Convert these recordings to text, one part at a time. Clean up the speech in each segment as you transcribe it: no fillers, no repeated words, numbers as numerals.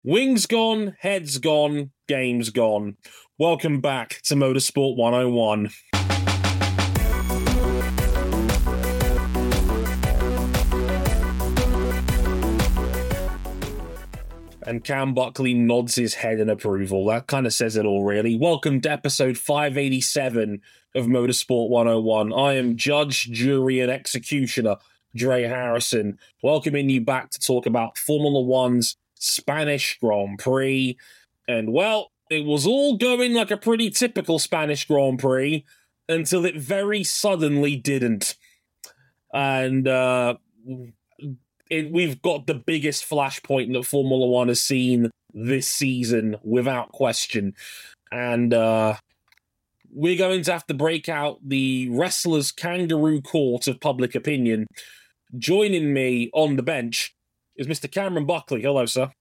Wings gone, heads gone, game's gone. Welcome back to Motorsport 101. And Cam Buckley nods his head in approval. That kind of says it all, really. Welcome to episode 587 of Motorsport 101. I am judge, jury, and executioner, Dre Harrison, welcoming you back to talk about Formula One's Spanish Grand Prix. And, well, it was all going like a pretty typical Spanish Grand Prix until it very suddenly didn't. And, we've got the biggest flashpoint that Formula One has seen this season, without question. And we're going to have to break out the wrestler's kangaroo court of public opinion. Joining me on the bench is Mr. Cameron Buckley. Hello, sir.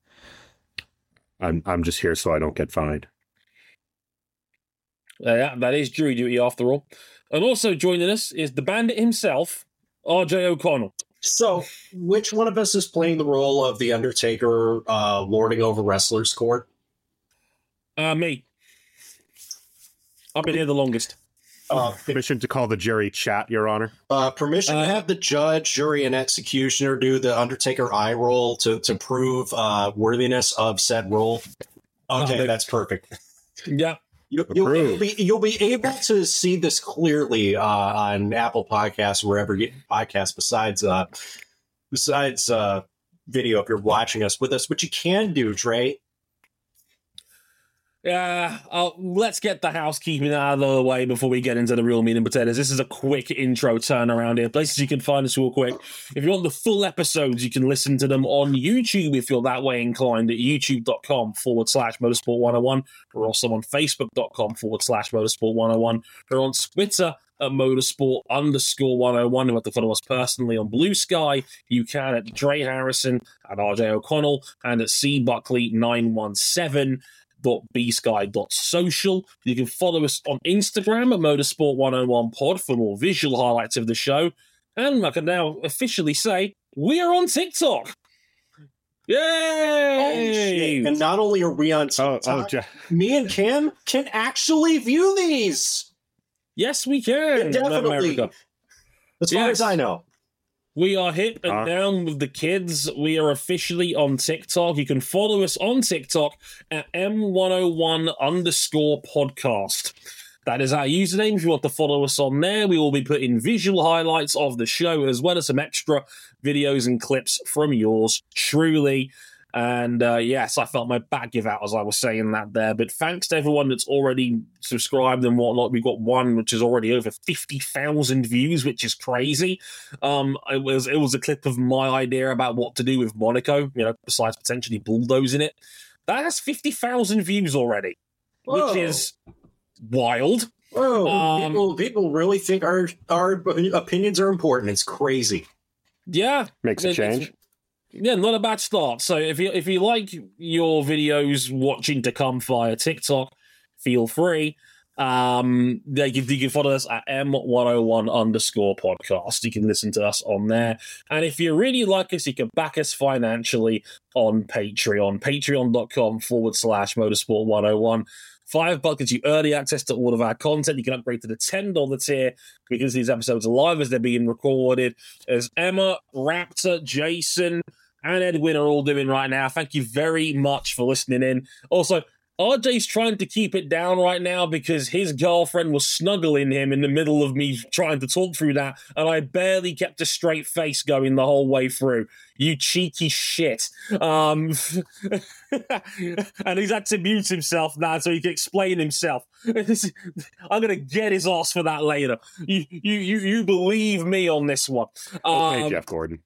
I'm just here so I don't get fined. Yeah, that is jury duty after all. And also joining us is the bandit himself, RJ O'Connell. So, which one of us is playing the role of the Undertaker lording over wrestlers' court? Me. I've been here the longest. Permission to call the jury chat, Your Honor. Permission to have the judge, jury, and executioner do the Undertaker eye roll to prove worthiness of said role. Okay, that's perfect. Yeah. You'll be able to see this clearly on Apple Podcasts, wherever you get podcasts, besides video if you're watching us with us, which you can do, Dre. Yeah, let's get the housekeeping out of the way before we get into the real meat and potatoes. This is a quick intro turnaround here. Places you can find us real quick. If you want the full episodes, you can listen to them on YouTube if you're that way inclined at youtube.com/motorsport101. We're also on facebook.com/motorsport101. We're on Twitter at motorsport_101. You have to follow us personally on Blue Sky. You can at Dre Harrison, at RJ O'Connell, and at cbuckley917.bsky.social. You can follow us on Instagram at Motorsport101pod for more visual highlights of the show. And I can now officially say, we are on TikTok. Yay! And not only are we on TikTok, me and Cam can actually view these. Yes, we can. Definitely. As far as I know. We are hip and down with the kids. We are officially on TikTok. You can follow us on TikTok at M101_podcast. That is our username. If you want to follow us on there, we will be putting visual highlights of the show as well as some extra videos and clips from yours truly. And yes, I felt my back give out as I was saying that there. But thanks to everyone that's already subscribed and whatnot. We've got one which is already over 50,000 views, which is crazy. It was a clip of my idea about what to do with Monaco, besides potentially bulldozing it. That has 50,000 views already, which is wild. Whoa, people really think our opinions are important. It's crazy. Yeah. Makes a change. Yeah, not a bad start. So if you like your videos watching to come via TikTok, feel free. You can follow us at M101_podcast. You can listen to us on there. And if you really like us, you can back us financially on Patreon. Patreon.com/motorsport101. $5 gives you early access to all of our content. You can upgrade to the $10 tier because these episodes are live as they're being recorded. As Emma, Raptor, Jason, and Edwin are all doing right now. Thank you very much for listening in. Also, RJ's trying to keep it down right now because his girlfriend was snuggling him in the middle of me trying to talk through that, and I barely kept a straight face going the whole way through. You cheeky shit. And he's had to mute himself now so he can explain himself. I'm going to get his ass for that later. You believe me on this one. Okay, Jeff Gordon.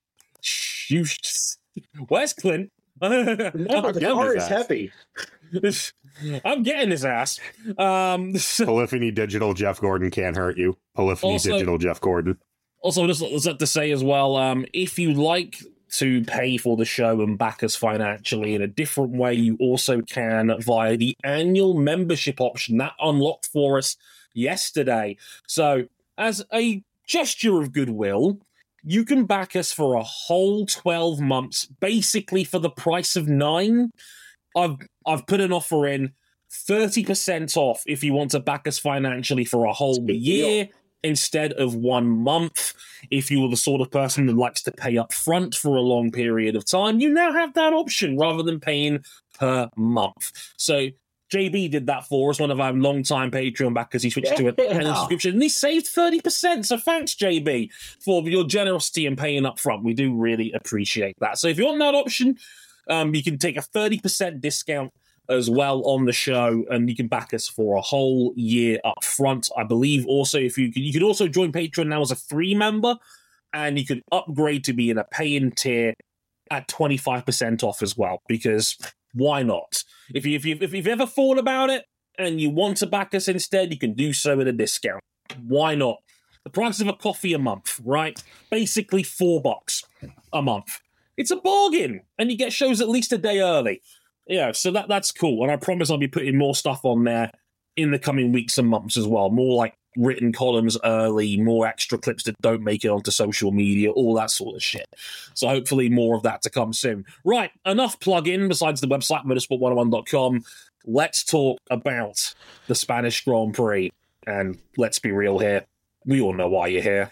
Where's Clint? The car is heavy. I'm getting his ass. Polyphony Digital Jeff Gordon can't hurt you. Polyphony Digital Jeff Gordon. Also, just have to say as well, if you like to pay for the show and back us financially in a different way, you also can via the annual membership option that unlocked for us yesterday. So, as a gesture of goodwill, you can back us for a whole 12 months, basically for the price of 9. I've put an offer in 30% off if you want to back us financially for a whole year instead of 1 month. If you were the sort of person that likes to pay up front for a long period of time, you now have that option rather than paying per month. So JB did that for us, one of our long-time Patreon backers. He switched to a annual subscription, and he saved 30%. So thanks, JB, for your generosity in paying up front. We do really appreciate that. So if you want that option, you can take a 30% discount as well on the show, and you can back us for a whole year up front. I believe also you could also join Patreon now as a free member, and you can upgrade to be in a pay-in tier at 25% off as well, because why not? If you've ever thought about it and you want to back us instead, you can do so at a discount. Why not? The price of a coffee a month, right? Basically $4 a month. It's a bargain, and you get shows at least a day early. Yeah, so that's cool, and I promise I'll be putting more stuff on there in the coming weeks and months as well. More like written columns early, more extra clips that don't make it onto social media, all that sort of shit. So hopefully more of that to come soon. Right, enough plug-in besides the website, motorsport101.com. Let's talk about the Spanish Grand Prix. And let's be real here, we all know why you're here.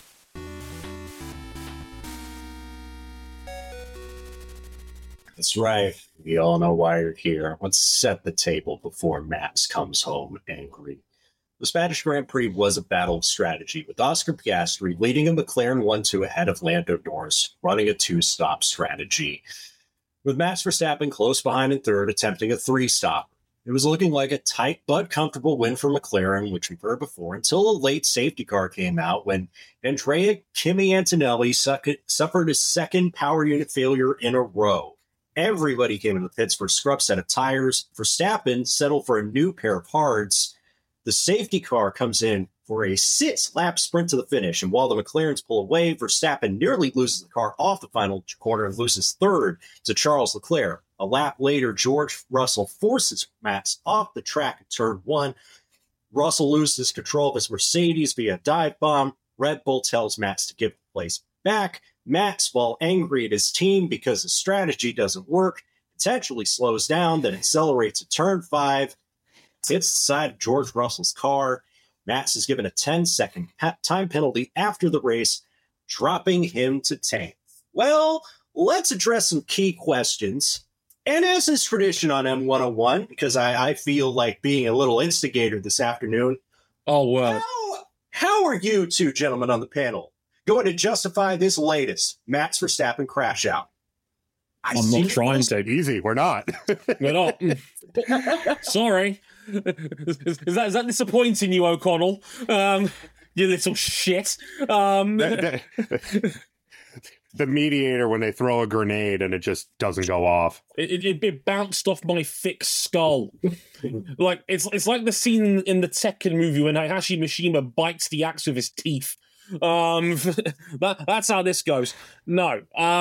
That's right. We all know why you're here. Let's set the table before Max comes home angry. The Spanish Grand Prix was a battle of strategy, with Oscar Piastri leading a McLaren 1-2 ahead of Lando Norris, running a 2-stop strategy, with Max Verstappen close behind in third, attempting a 3-stop. It was looking like a tight but comfortable win for McLaren, which we've heard before, until a late safety car came out when Andrea Kimi Antonelli suffered his second power unit failure in a row. Everybody came into the pits for a scrub set of tires. Verstappen settled for a new pair of hards. The safety car comes in for a 6-lap sprint to the finish, and while the McLarens pull away, Verstappen nearly loses the car off the final corner and loses third to Charles Leclerc. A lap later, George Russell forces Max off the track in turn 1. Russell loses control of his Mercedes via a dive bomb. Red Bull tells Max to give the place back. Max, while angry at his team because his strategy doesn't work, potentially slows down, then accelerates at turn 5, hits the side of George Russell's car. Max is given a 10-second time penalty after the race, dropping him to 10th. Well, let's address some key questions. And as is tradition on M101, because I feel like being a little instigator this afternoon. Oh, well. How are you two gentlemen on the panel going to justify this latest Max Verstappen crash out? I'm not trying to. Easy, we're not. We're not. Sorry. Is that disappointing you, O'Connell? You little shit. The mediator, when they throw a grenade and it just doesn't go off. It bounced off my thick skull. Like it's like the scene in the Tekken movie when Hayashi Mishima bites the axe with his teeth. That's how this goes. No.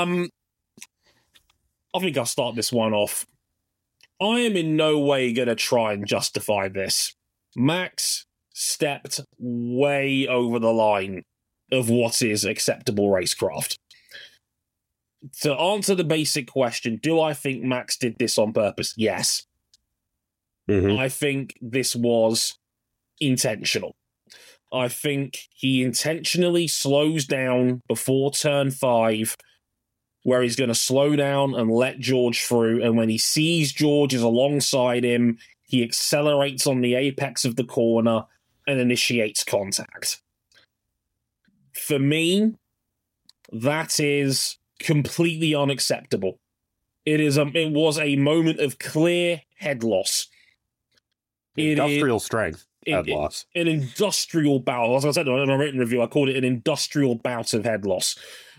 I think I'll start this one off. I am in no way going to try and justify this. Max stepped way over the line of what is acceptable racecraft. To answer the basic question, do I think Max did this on purpose? Yes. Mm-hmm. I think this was intentional. I think he intentionally slows down before turn 5, where he's going to slow down and let George through. And when he sees George is alongside him, he accelerates on the apex of the corner and initiates contact. For me, that is completely unacceptable. It was a moment of clear head loss. Industrial strength head loss. An industrial bout. As I said in a written review, I called it an industrial bout of head loss.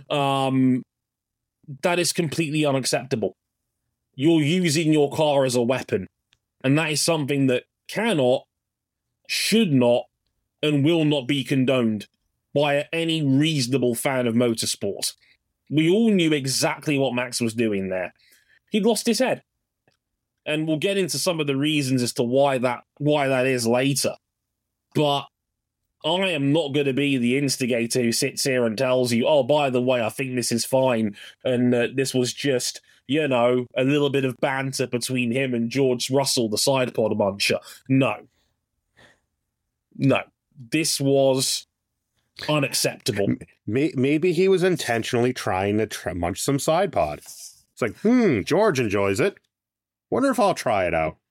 That is completely unacceptable. You're using your car as a weapon, and that is something that cannot, should not, and will not be condoned by any reasonable fan of motorsport. We all knew exactly what Max was doing there. He'd lost his head. And we'll get into some of the reasons as to why that is later. But I am not going to be the instigator who sits here and tells you, oh, by the way, I think this is fine, and this was just, a little bit of banter between him and George Russell, the side pod muncher. No. This was unacceptable. Maybe he was intentionally trying to munch some side pod. It's like, George enjoys it. Wonder if I'll try it out.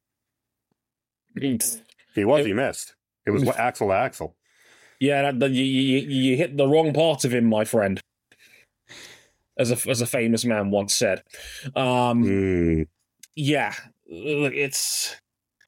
He missed. It was Axel to Axel. Yeah, you hit the wrong part of him, my friend. As a famous man once said. Yeah, it's.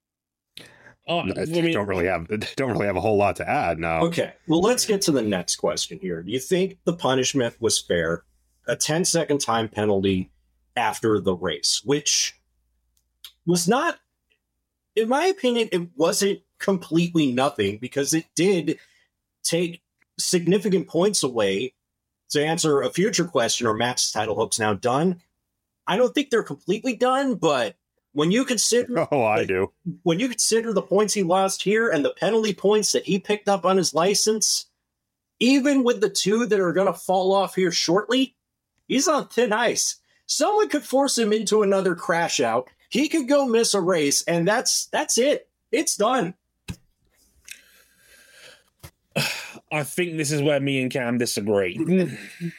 Don't really have a whole lot to add now. Okay, well, let's get to the next question here. Do you think the punishment was fair? A 10-second time penalty after the race, which was not, in my opinion, it wasn't completely nothing, because it did take significant points away. To answer a future question, are Matt's title hopes now done? I don't think they're completely done, but when you consider... Oh, I do. When you consider the points he lost here and the penalty points that he picked up on his license, even with the 2 that are going to fall off here shortly, he's on thin ice. Someone could force him into another crash out. He could go miss a race, and that's it. It's done. I think this is where me and Cam disagree.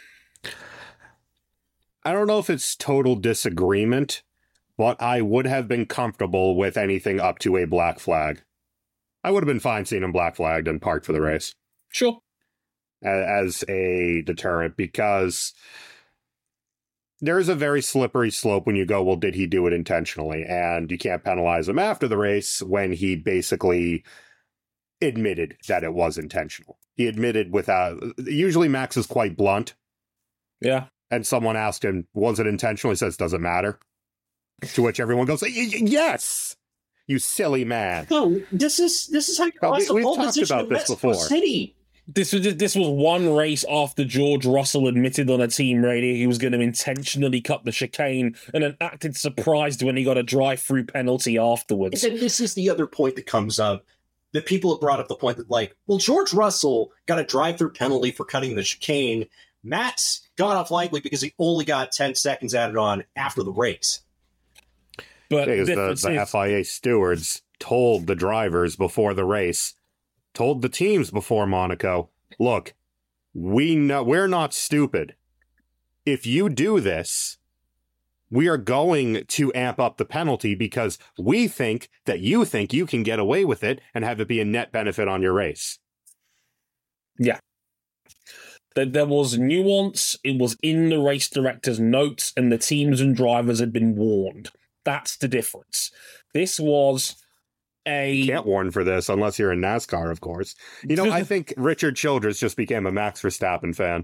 I don't know if it's total disagreement, but I would have been comfortable with anything up to a black flag. I would have been fine seeing him black flagged and parked for the race. Sure. As a deterrent, because there is a very slippery slope when you go, well, did he do it intentionally? And you can't penalize him after the race when he basically admitted that it was intentional. He admitted usually Max is quite blunt. Yeah. And someone asked him, was it intentional? He says, doesn't matter. To which everyone goes, yes, you silly man. No, this is how you lost the pole position in Mexico City. This was one race after George Russell admitted on a team radio he was going to intentionally cut the chicane, and then acted surprised when he got a drive-through penalty afterwards. And this is the other point that comes up, that people have brought up the point that, like, well, George Russell got a drive-through penalty for cutting the chicane. Matt's got off lightly because he only got 10 seconds added on after the race. But the FIA stewards told the drivers before the race, told the teams before Monaco, look, we're not stupid. If you do this, we are going to amp up the penalty because we think that you think you can get away with it and have it be a net benefit on your race. Yeah. There was nuance. It was in the race director's notes, and the teams and drivers had been warned. That's the difference. This was You can't warn for this unless you're in NASCAR, of course. I think Richard Childress just became a Max Verstappen fan.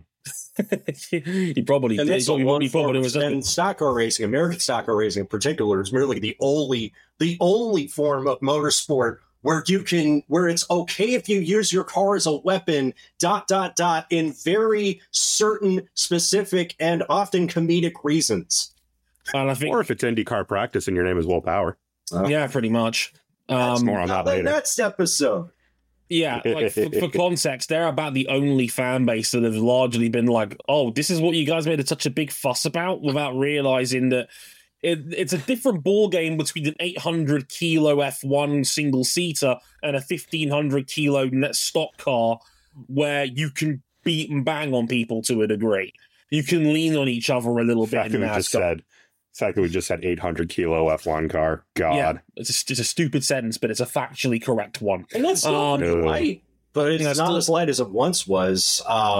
He probably did. And stock car racing, American stock car racing in particular, is merely the only form of motorsport where it's okay if you use your car as a weapon, ... in very certain, specific, and often comedic reasons. And I think, or if it's IndyCar practice and your name is Will Power. Yeah, pretty much. More on that later. Next episode. Yeah, like for context, they're about the only fan base that have largely been like, oh, this is what you guys made such a big fuss about, without realizing that it's a different ball game between an 800 kilo F1 single seater and a 1500 kilo net stock car, where you can beat and bang on people to a degree. You can lean on each other a little bit. The fact that we just said 800 kilo F1 car. God. Yeah, it's a stupid sentence, but it's a factually correct one. And that's not light, but it's not as light as it once was.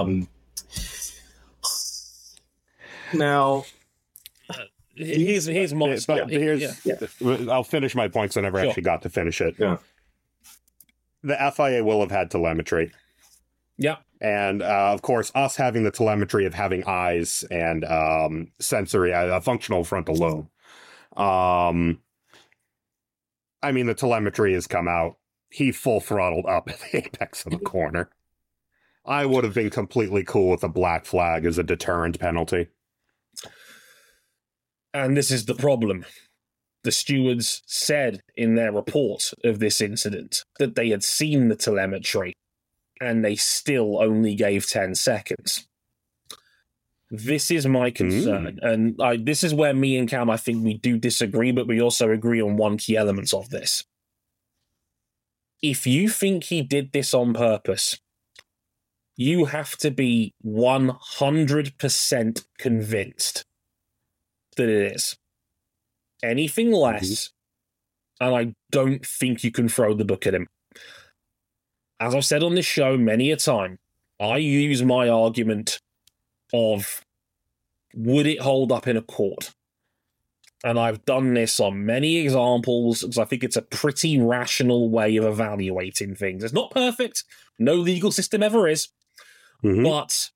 Now, here's my... I'll finish my points. I never actually got to finish it. Yeah. The FIA will have had telemetry. Yeah. And, of course, us having the telemetry of having eyes and sensory, a functional frontal lobe. The telemetry has come out. He full throttled up at the apex of the corner. I would have been completely cool with a black flag as a deterrent penalty. And this is the problem. The stewards said in their report of this incident that they had seen the telemetry and they still only gave 10 seconds. This is my concern, and this is where me and Cam, I think we do disagree, but we also agree on one key element of this. If you think he did this on purpose, you have to be 100% convinced that it is. Anything less, and I don't think you can throw the book at him. As I've said on this show many a time, I use my argument of, would it hold up in a court? And I've done this on many examples because I think it's a pretty rational way of evaluating things. It's not perfect. No legal system ever is. But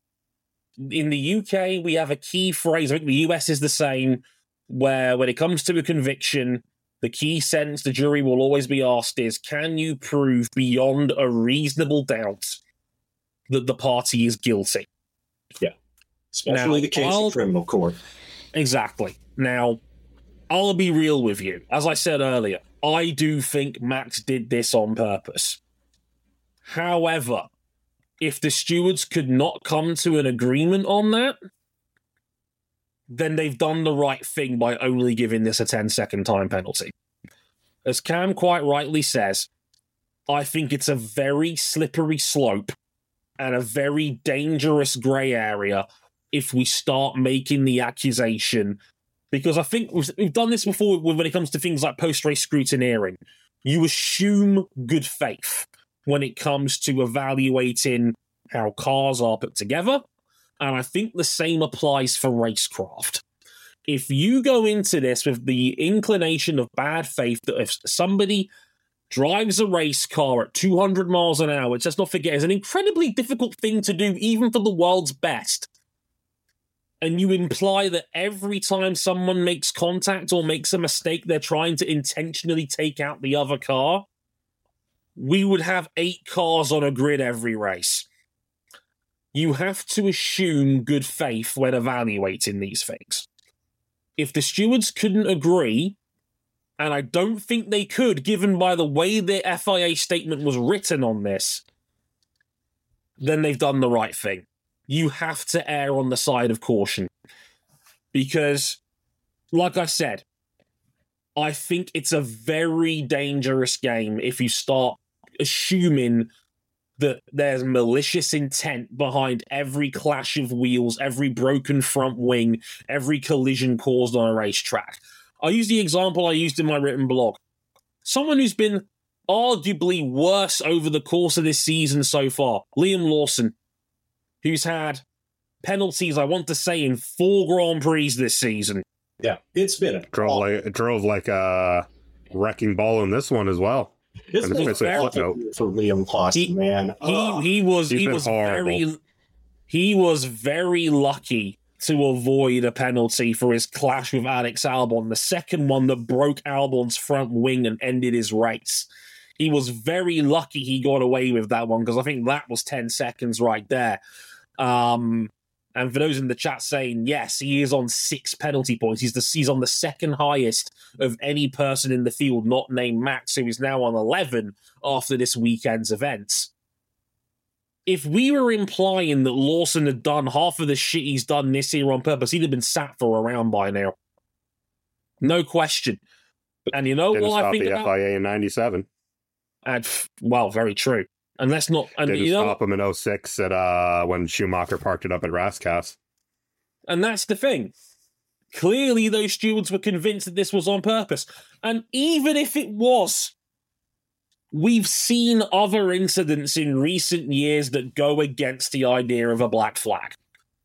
in the UK, we have a key phrase. I think the US is the same, where when it comes to a conviction, the key sentence the jury will always be asked is, can you prove beyond a reasonable doubt that the party is guilty? Yeah. Especially the case in criminal court. Exactly. Now, I'll be real with you. As I said earlier, I do think Max did this on purpose. However, if the stewards could not come to an agreement on that, then they've done the right thing by only giving this a 10-second time penalty. As Cam quite rightly says, I think it's a very slippery slope and a very dangerous grey area if we start making the accusation, because I think we've done this before when it comes to things like post-race scrutineering. You assume good faith when it comes to evaluating how cars are put together, and I think the same applies for racecraft. If you go into this with the inclination of bad faith that if somebody drives a race car at 200 miles an hour, which let's not forget is an incredibly difficult thing to do even for the world's best, and you imply that every time someone makes contact or makes a mistake, they're trying to intentionally take out the other car, we would have 8 cars on a grid every race. You have to assume good faith when evaluating these things. If the stewards couldn't agree, and I don't think they could, given by the way the FIA statement was written on this, then they've done the right thing. You have to err on the side of caution. Because, like I said, I think it's a very dangerous game if you start assuming that there's malicious intent behind every clash of wheels, every broken front wing, every collision caused on a racetrack. I use the example I used in my written blog. Someone who's been arguably worse over the course of this season so far, Liam Lawson, who's had penalties, I want to say, in 4 Grand Prix this season. Yeah, it's been a drove like a wrecking ball in this one as well. It's been for Liam Lawson, man. He was very lucky to avoid a penalty for his clash with Alex Albon, the second one that broke Albon's front wing and ended his race. He was very lucky he got away with that one, because I think that was 10 seconds right there. And for those in the chat saying, yes, he is on 6 penalty points. He's on the second highest of any person in the field not named Max, who is now on 11 after this weekend's events. If we were implying that Lawson had done half of the shit he's done this year on purpose, he'd have been sat for a round by now. No question. And you know what I think about the FIA in 97. And, well, very true. And let's not... And didn't stop him in 06 at, when Schumacher parked it up at Rascasse. And that's the thing. Clearly, those stewards were convinced that this was on purpose. And even if it was, we've seen other incidents in recent years that go against the idea of a black flag.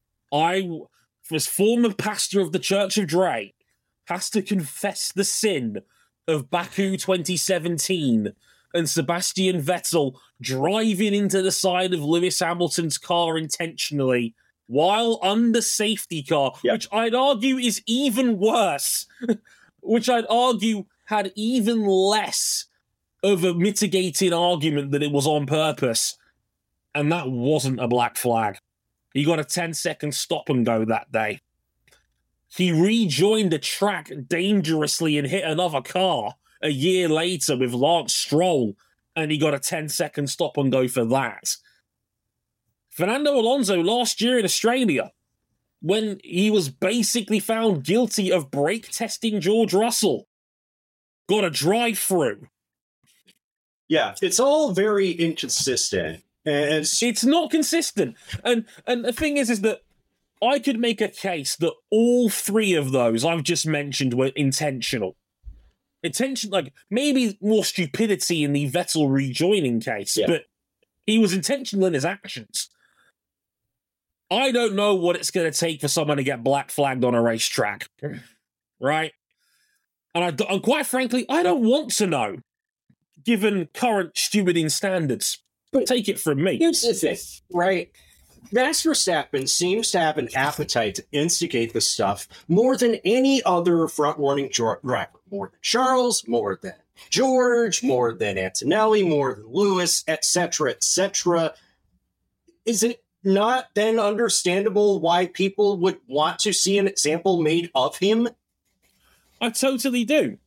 As former pastor of the Church of Dre, has to confess the sin of Baku 2017 and Sebastian Vettel driving into the side of Lewis Hamilton's car intentionally while under safety car, which I'd argue is even worse, which I'd argue had even less of a mitigating argument that it was on purpose. And that wasn't a black flag. He got a 10-second stop and go that day. He rejoined the track dangerously and hit another car a year later with Lance Stroll and he got a 10-second stop and go for that. Fernando Alonso last year in Australia, when he was basically found guilty of brake testing George Russell, got a drive-through. Yeah, it's all very inconsistent. And it's not consistent. And the thing is that I could make a case that all three of those I've just mentioned were intentional. Like, maybe more stupidity in the Vettel rejoining case, but he was intentional in his actions. I don't know what it's going to take for someone to get black flagged on a racetrack, right? And quite frankly, I don't want to know, given current stewarding standards. But take it from me. Here's the thing, right? Max Verstappen seems to have an appetite to instigate this stuff more than any other front-running driver. More than Charles, more than George, more than Antonelli, more than Lewis, etc., etc. Is it not then understandable why people would want to see an example made of him? I totally do.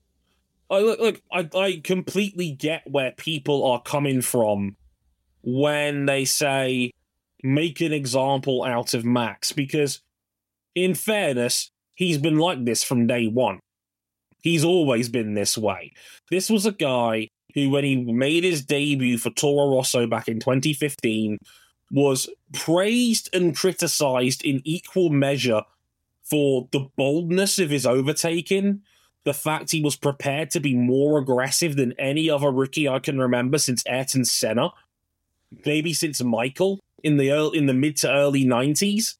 I completely get where people are coming from when they say make an example out of Max, because in fairness, he's been like this from day one. He's always been this way. This was a guy who, when he made his debut for Toro Rosso back in 2015, was praised and criticized in equal measure for the boldness of his overtaking, the fact he was prepared to be more aggressive than any other rookie I can remember since Ayrton Senna, maybe since Michael in the mid to early 90s,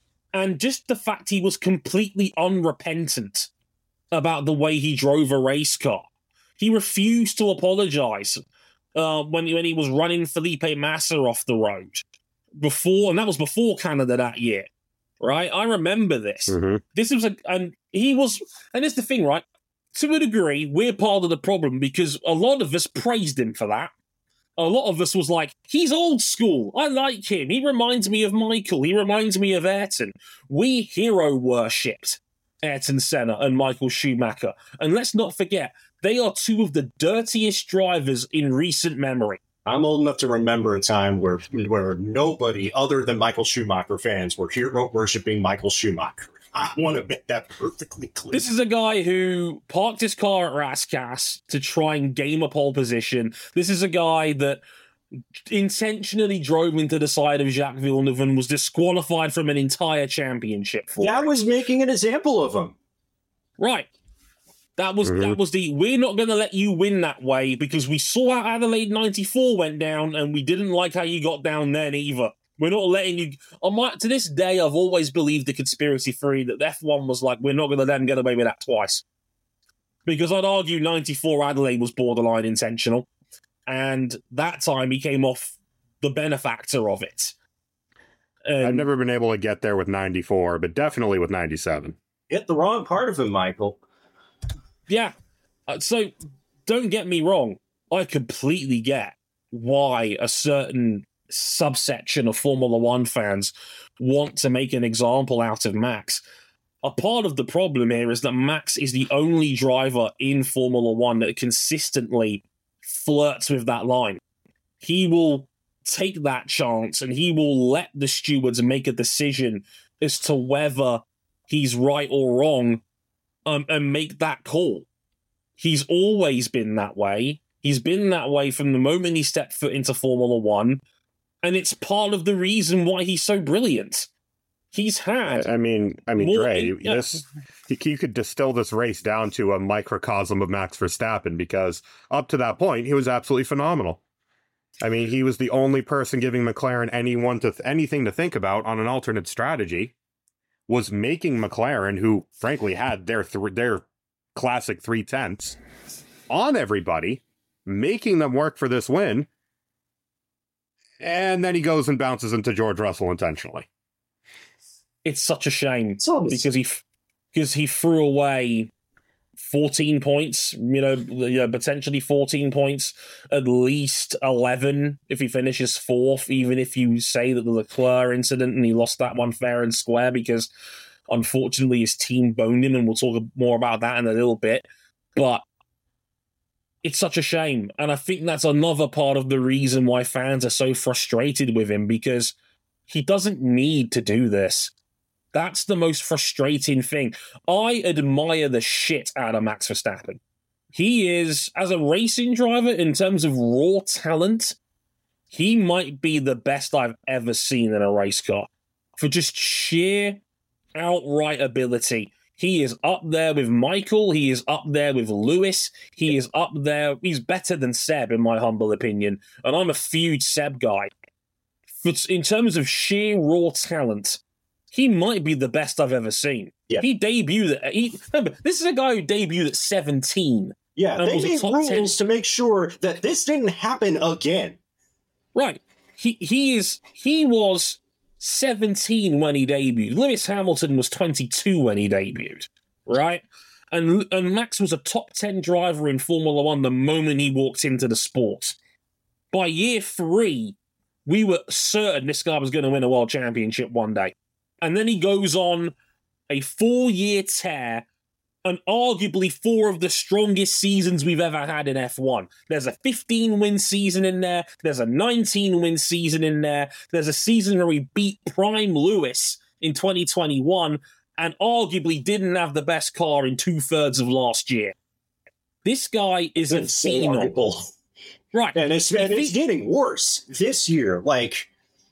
and just the fact he was completely unrepentant about the way he drove a race car. He refused to apologize when he was running Felipe Massa off the road before, and that was before Canada that year, right? I remember this. Mm-hmm. This was and it's the thing, right? To a degree, we're part of the problem because a lot of us praised him for that. A lot of us was like, he's old school. I like him. He reminds me of Michael. He reminds me of Ayrton. We hero worshipped Ayrton Senna and Michael Schumacher. And let's not forget, they are two of the dirtiest drivers in recent memory. I'm old enough to remember a time where nobody other than Michael Schumacher fans were hero worshipping Michael Schumacher. I want to make that perfectly clear. This is a guy who parked his car at Rascasse to try and game a pole position. This is a guy that intentionally drove into the side of Jacques Villeneuve and was disqualified from an entire championship for That was making an example of him. Right. That was we're not going to let you win that way because we saw how Adelaide 94 went down and we didn't like how you got down then either. We're not letting you... To this day, I've always believed the conspiracy theory that F1 was like, we're not going to let them get away with that twice. Because I'd argue 94 Adelaide was borderline intentional. And that time he came off the benefactor of it. I've never been able to get there with 94, but definitely with 97. Hit the wrong part of him, Michael. Yeah. So, don't get me wrong. I completely get why a certain subsection of Formula One fans want to make an example out of Max. A part of the problem here is that Max is the only driver in Formula One that consistently flirts with that line. He will take that chance and he will let the stewards make a decision as to whether he's right or wrong and make that call. He's always been that way. He's been that way from the moment he stepped foot into Formula One. And it's part of the reason why he's so brilliant. He's had... I mean, Dre, you could distill this race down to a microcosm of Max Verstappen because up to that point, he was absolutely phenomenal. I mean, he was the only person giving McLaren anything to think about on an alternate strategy, was making McLaren, who frankly had their classic 3/10s, on everybody, making them work for this win. And then he goes and bounces into George Russell intentionally. It's such a shame because he threw away 14 points, potentially 14 points, at least 11 if he finishes fourth, even if you say that the Leclerc incident and he lost that one fair and square because unfortunately his team boned him, and we'll talk more about that in a little bit. But it's such a shame. And I think that's another part of the reason why fans are so frustrated with him, because he doesn't need to do this. That's the most frustrating thing. I admire the shit out of Max Verstappen. He is, as a racing driver, in terms of raw talent, he might be the best I've ever seen in a race car. For just sheer outright ability. He is up there with Michael. He is up there with Lewis. He is up there. He's better than Seb, in my humble opinion. And I'm a huge Seb guy. In terms of sheer raw talent, he might be the best I've ever seen. Yeah. He debuted remember, this is a guy who debuted at 17. Yeah, they made rules to make sure that this didn't happen again. Right. He was 17 when he debuted. Lewis Hamilton was 22 when he debuted. Right? And Max was a top 10 driver in Formula One the moment he walked into the sport. By year 3, we were certain this guy was going to win a world championship one day. And then he goes on a 4-year tear, and arguably 4 of the strongest seasons we've ever had in F1. There's a 15-win season in there. There's a 19-win season in there. There's a season where he beat Prime Lewis in 2021 and arguably didn't have the best car in 2/3 of last year. This guy is a phenom. Right. And it's getting worse this year. Like,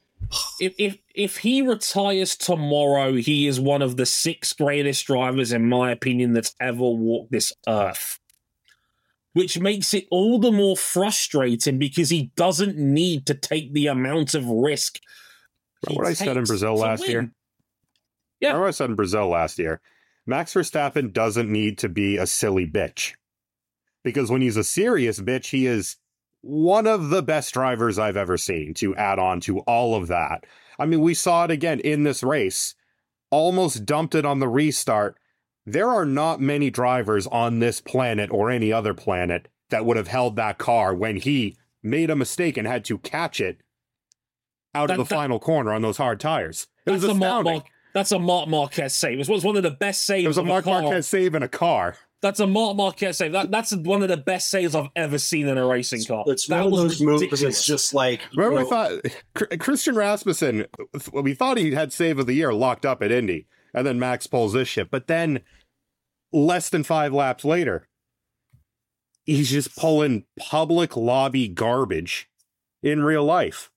If he retires tomorrow, he is one of the 6 greatest drivers, in my opinion, that's ever walked this earth. Which makes it all the more frustrating because he doesn't need to take the amount of risk. What I said in Brazil last year? Yeah. Remember what I said in Brazil last year? Max Verstappen doesn't need to be a silly bitch. Because when he's a serious bitch, he is one of the best drivers I've ever seen, to add on to all of that. I mean, we saw it again in this race. Almost dumped it on the restart. There are not many drivers on this planet or any other planet that would have held that car when he made a mistake and had to catch it out of the final corner on those hard tires. It was astounding. That's a Marc Marquez save. It was one of the best saves. It was a Marc Marquez save in a car. That's a Marc Marquez save. That's one of the best saves I've ever seen in a racing car. It's one of those moves. It's just like, remember, we thought Christian Rasmussen, we thought he had save of the year locked up at Indy, and then Max pulls this shit. But then, less than 5 laps later, he's just pulling public lobby garbage in real life.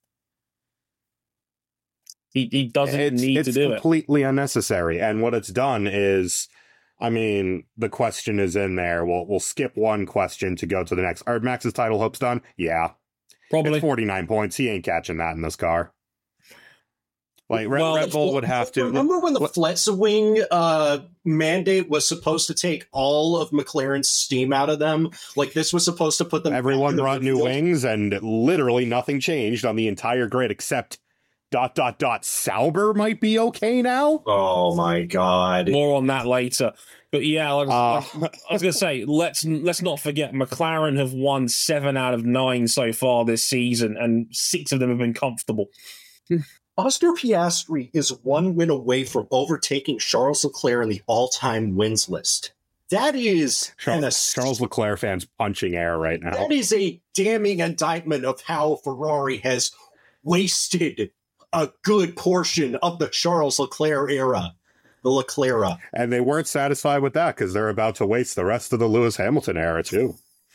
He doesn't need to do it. It's completely unnecessary. And what it's done is, I mean, the question is in there. We'll skip one question to go to the next. Are Max's title hopes done? Yeah. Probably. It's 49 points. He ain't catching that in this car. Like, Red Bull would have to... Remember when the Fletzwing mandate was supposed to take all of McLaren's steam out of them? Like, this was supposed to put them... Everyone brought new wings, and literally nothing changed on the entire grid except... ... Sauber might be okay now. Oh my god! More on that later. But yeah, I was going to say, let's not forget McLaren have won 7 out of 9 so far this season, and 6 of them have been comfortable. Oscar Piastri is 1 win away from overtaking Charles Leclerc in the all-time wins list. That is Charles Leclerc fans punching air right now. That is a damning indictment of how Ferrari has wasted a good portion of the Charles Leclerc era, the Leclerc. And they weren't satisfied with that because they're about to waste the rest of the Lewis Hamilton era too.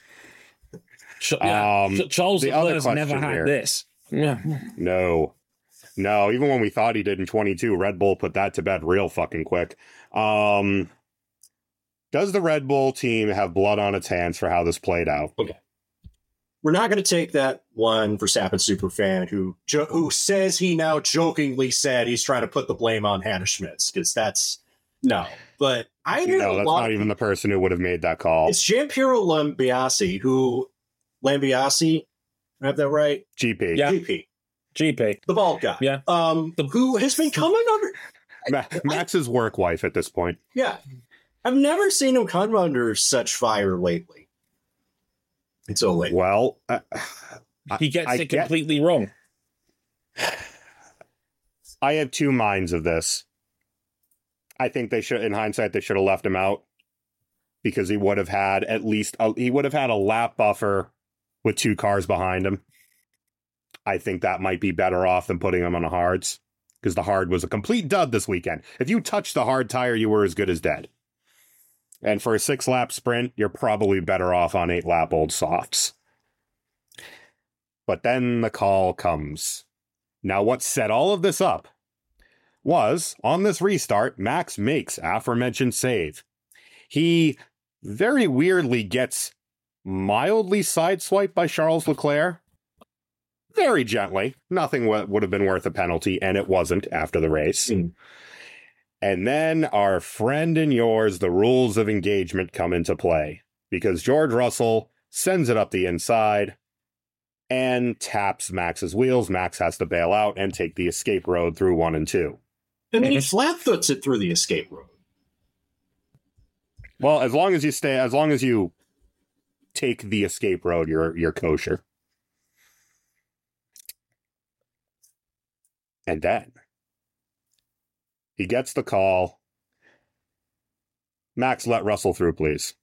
Charles Leclerc's never had this. Yeah. No. Even when we thought he did in 22, Red Bull put that to bed real fucking quick. Does the Red Bull team have blood on its hands for how this played out? Okay. We're not going to take that one Verstappen superfan who says he now jokingly said he's trying to put the blame on Hannah Schmitz, because that's no. But I know that's not even the person who would have made that call. It's Giampiero Lambiase, Lambiase, I have that right? GP. Yeah. GP. The bald guy. Yeah. Who has been coming under Max's work wife at this point. Yeah. I've never seen him come under such fire lately. It's so late. Well, he gets it completely wrong. I have 2 minds of this. I think they should, in hindsight, they should have left him out. because he would have had a lap buffer with 2 cars behind him. I think that might be better off than putting him on the hards, because the hard was a complete dud this weekend. If you touched the hard tire, you were as good as dead. And for a 6-lap sprint, you're probably better off on 8-lap old softs. But then the call comes. Now, what set all of this up was, on this restart, Max makes aforementioned save. He very weirdly gets mildly sideswiped by Charles Leclerc. Very gently. Nothing would have been worth a penalty, and it wasn't after the race. And then our friend and yours, the rules of engagement, come into play, because George Russell sends it up the inside and taps Max's wheels. Max has to bail out and take the escape road through 1 and 2. And then he flat-foots it through the escape road. Well, as long as you take the escape road, you're kosher. And then he gets the call. Max, let Russell through, please.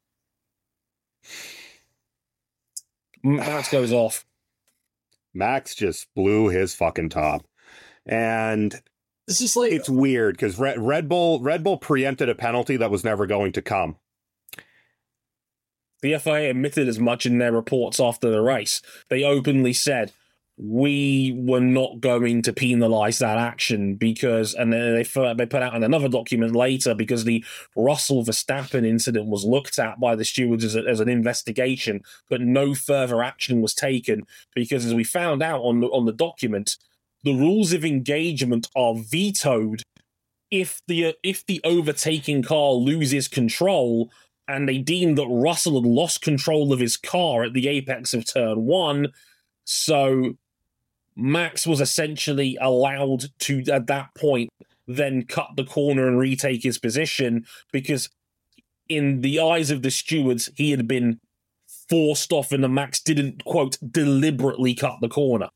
Max goes off. Max just blew his fucking top. And this is like, it's weird because Red Bull preempted a penalty that was never going to come. The FIA admitted as much in their reports after the race. They openly said, we were not going to penalise that action because, and then they put out in another document later, because the Russell Verstappen incident was looked at by the stewards as an investigation, but no further action was taken because, as we found out on the document, the rules of engagement are vetoed if the overtaking car loses control, and they deemed that Russell had lost control of his car at the apex of turn 1, so Max was essentially allowed to, at that point, then cut the corner and retake his position, because in the eyes of the stewards, he had been forced off and the Max didn't, quote, deliberately cut the corner.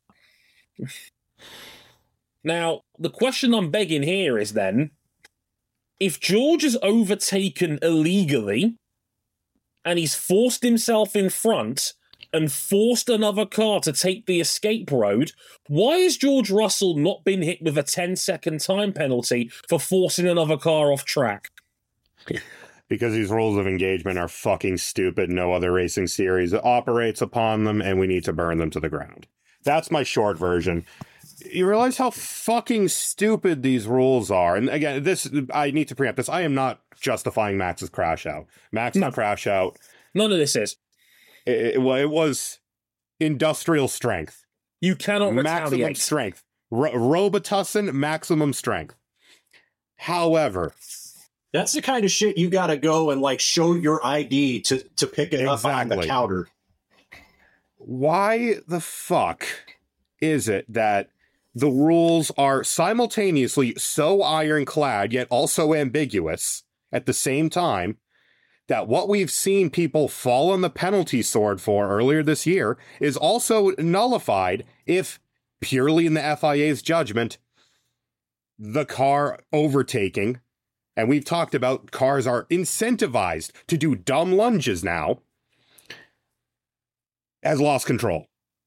Now, the question I'm begging here is then, if George is overtaken illegally and he's forced himself in front and forced another car to take the escape road, why has George Russell not been hit with a 10-second time penalty for forcing another car off track? Because these rules of engagement are fucking stupid. No other racing series operates upon them, and we need to burn them to the ground. That's my short version. You realize how fucking stupid these rules are. And again, I need to preempt this. I am not justifying Max's crash out. Max's crash out. None of this is. It was industrial strength. You cannot retaliate. Maximum strength. Robitussin, maximum strength. However, that's the kind of shit you gotta go and like show your ID to pick it up on the counter. Why the fuck is it that the rules are simultaneously so ironclad yet also ambiguous at the same time, that what we've seen people fall on the penalty sword for earlier this year is also nullified if, purely in the FIA's judgment, the car overtaking, and we've talked about cars are incentivized to do dumb lunges now, has lost control.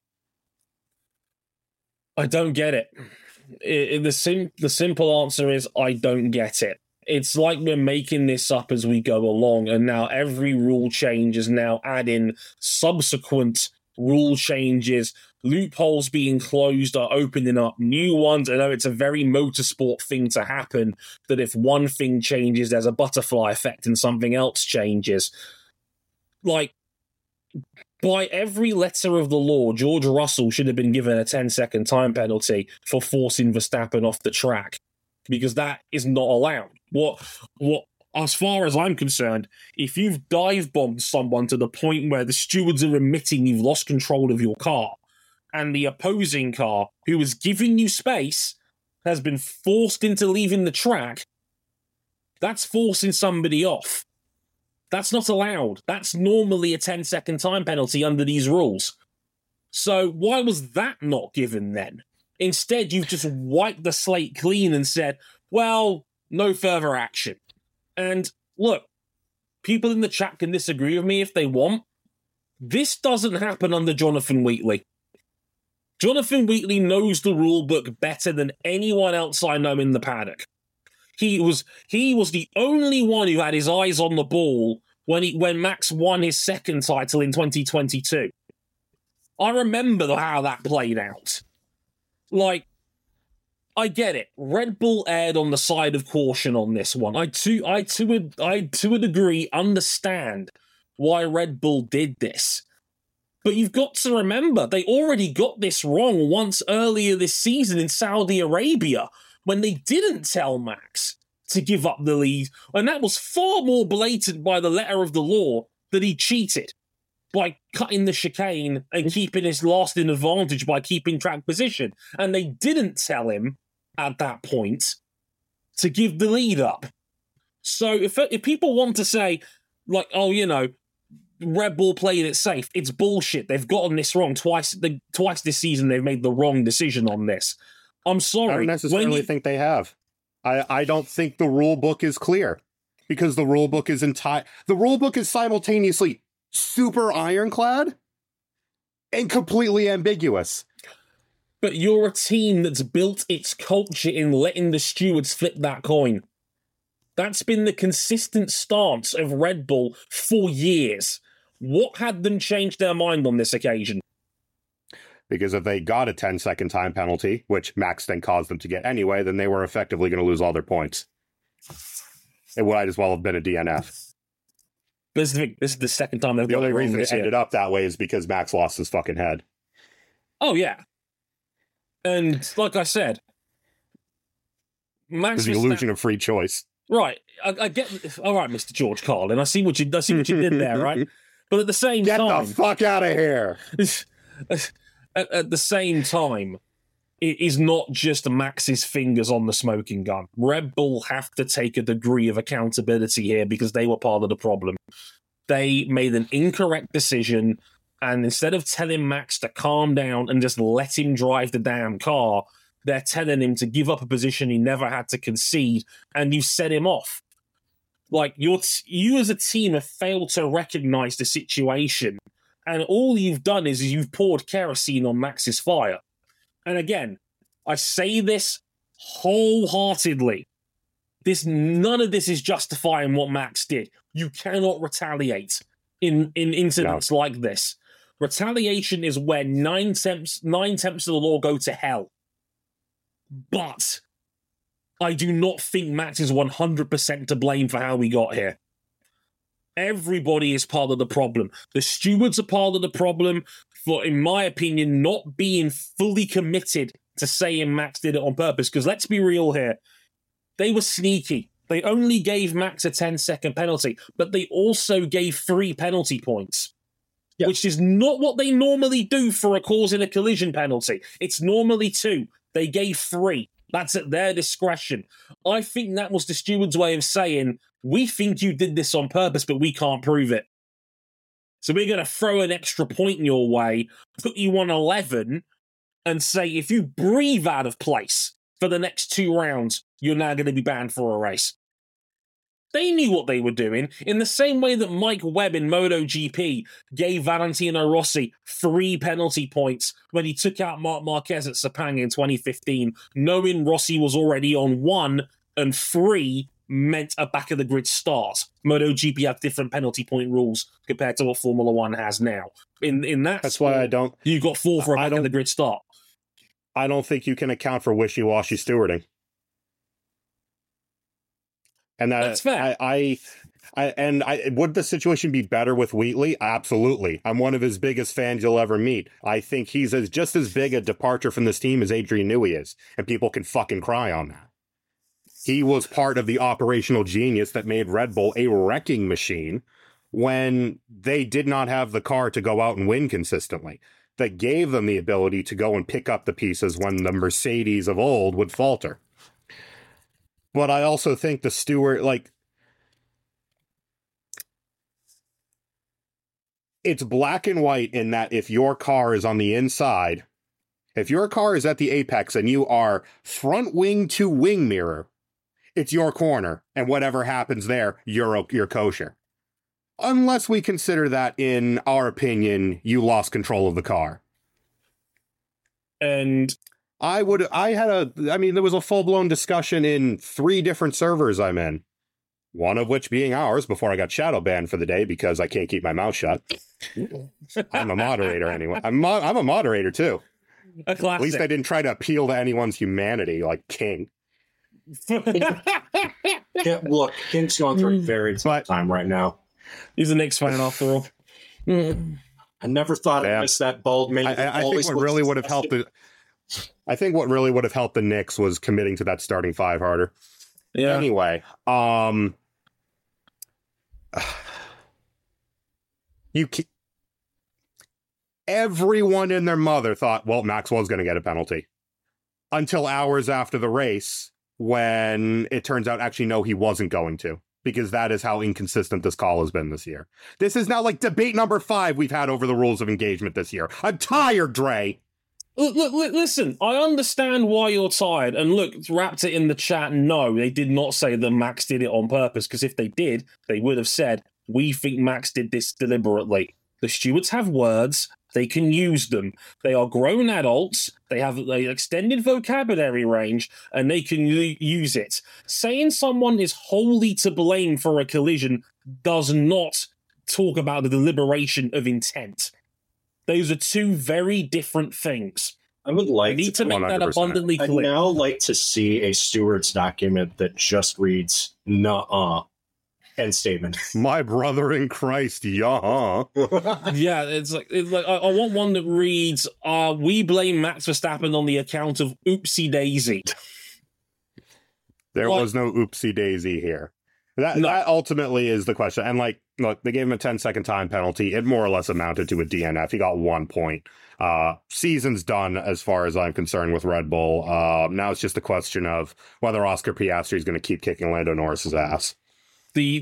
I don't get it. The simple answer is I don't get it. It's like we're making this up as we go along, and now every rule change is now adding subsequent rule changes. Loopholes being closed are opening up new ones. I know it's a very motorsport thing to happen, that if one thing changes, there's a butterfly effect and something else changes. Like, by every letter of the law, George Russell should have been given a 10-second time penalty for forcing Verstappen off the track, because that is not allowed. What, as far as I'm concerned, if you've dive-bombed someone to the point where the stewards are admitting you've lost control of your car, and the opposing car, who has given you space, has been forced into leaving the track, that's forcing somebody off. That's not allowed. That's normally a 10-second time penalty under these rules. So why was that not given then? Instead, you've just wiped the slate clean and said, well, no further action. And look, people in the chat can disagree with me if they want. This doesn't happen under Jonathan Wheatley. Jonathan Wheatley knows the rule book better than anyone else I know in the paddock. He was the only one who had his eyes on the ball when Max won his second title in 2022. I remember how that played out. Like, I get it. Red Bull erred on the side of caution on this one. I to a degree understand why Red Bull did this. But you've got to remember, they already got this wrong once earlier this season in Saudi Arabia when they didn't tell Max to give up the lead. And that was far more blatant by the letter of the law that he cheated by cutting the chicane and keeping his lasting advantage by keeping track position. And they didn't tell him at that point to give the lead up. So if people want to say, like, oh, you know, Red Bull played it safe, it's bullshit. They've gotten this wrong twice this season. They've made the wrong decision on this. I'm sorry. I don't necessarily think they have. I don't think the rule book is clear because the rule book is simultaneously super ironclad and completely ambiguous. But you're a team that's built its culture in letting the stewards flip that coin. That's been the consistent stance of Red Bull for years. What had them change their mind on this occasion? Because if they got a 10-second time penalty, which Max then caused them to get anyway, then they were effectively going to lose all their points. It might as well have been a DNF. This is the second time they've got it. The only reason it ended up that way is because Max lost his fucking head. Oh, yeah. And like I said, Max was the illusion of free choice. Right. I get... All right, Mr. George Carlin, I see what you did there, right? But at the same time... Get the fuck out of here! At the same time, it is not just Max's fingers on the smoking gun. Red Bull have to take a degree of accountability here because they were part of the problem. They made an incorrect decision, and instead of telling Max to calm down and just let him drive the damn car, they're telling him to give up a position he never had to concede, and you set him off. Like, you as a team have failed to recognize the situation, and all you've done is you've poured kerosene on Max's fire. And again, I say this wholeheartedly. None of this is justifying what Max did. You cannot retaliate in incidents like this. Retaliation is where 9/10 of the law go to hell. But I do not think Max is 100% to blame for how we got here. Everybody is part of the problem. The stewards are part of the problem for, in my opinion, not being fully committed to saying Max did it on purpose. Because let's be real here. They were sneaky. They only gave Max a 10-second penalty, but they also gave 3 penalty points. Yep. Which is not what they normally do for a causing a collision penalty. It's normally 2. They gave 3. That's at their discretion. I think that was the steward's way of saying, we think you did this on purpose, but we can't prove it. So we're going to throw an extra point in your way, put you on 11, and say, if you breathe out of place for the next 2 rounds, you're now going to be banned for a race. They knew what they were doing, in the same way that Mike Webb in MotoGP gave Valentino Rossi 3 penalty points when he took out Marc Marquez at Sepang in 2015, knowing Rossi was already on 1 and 3 meant a back-of-the-grid start. MotoGP have different penalty point rules compared to what Formula One has now. That's sport, why I don't... You got 4 for a back-of-the-grid start. I don't think you can account for wishy-washy stewarding. And that's fair. Would the situation be better with Wheatley? Absolutely. I'm one of his biggest fans you'll ever meet. I think he's just as big a departure from this team as Adrian Newey is, and people can fucking cry on that. He was part of the operational genius that made Red Bull a wrecking machine when they did not have the car to go out and win consistently. That gave them the ability to go and pick up the pieces when the Mercedes of old would falter. But I also think the steward, it's black and white in that if your car is on the inside, if your car is at the apex and you are front wing to wing mirror, it's your corner, and whatever happens there, you're kosher. Unless we consider that, in our opinion, you lost control of the car. And there was a full-blown discussion in 3 different servers I'm in. One of which being ours before I got shadow banned for the day because I can't keep my mouth shut. I'm a moderator anyway. I'm a moderator too. A classic. At least I didn't try to appeal to anyone's humanity like King. Yeah, look, King's going through a very tough time right now. He's a Knicks fan after all. I never thought I'd miss that bald man. I think what really would have helped the Knicks was committing to that starting 5 harder. Yeah. Anyway, everyone and their mother thought, well, Max was going to get a penalty until hours after the race when it turns out actually no, he wasn't going to, because that is how inconsistent this call has been this year. This is now like debate number 5 we've had over the rules of engagement this year. I'm tired, Dre. Look, listen, I understand why you're tired. And look, wrapped it in the chat. No, they did not say that Max did it on purpose, because if they did, they would have said, we think Max did this deliberately. The stewards have words. They can use them. They are grown adults. They have an extended vocabulary range, and they can use it. Saying someone is wholly to blame for a collision does not talk about the deliberation of intent. Those are 2 very different things. I would like to make 100%. That abundantly clear. I'd now like to see a steward's document that just reads, nuh-uh, end statement. My brother in Christ, yeah. Yeah, it's like I want one that reads, we blame Max Verstappen on the account of oopsie daisy. There was no oopsie daisy here. That ultimately is the question. And look, they gave him a 10-second time penalty. It more or less amounted to a DNF. He got 1 point. Season's done as far as I'm concerned with Red Bull. Now it's just a question of whether Oscar Piastri is going to keep kicking Lando Norris's ass. The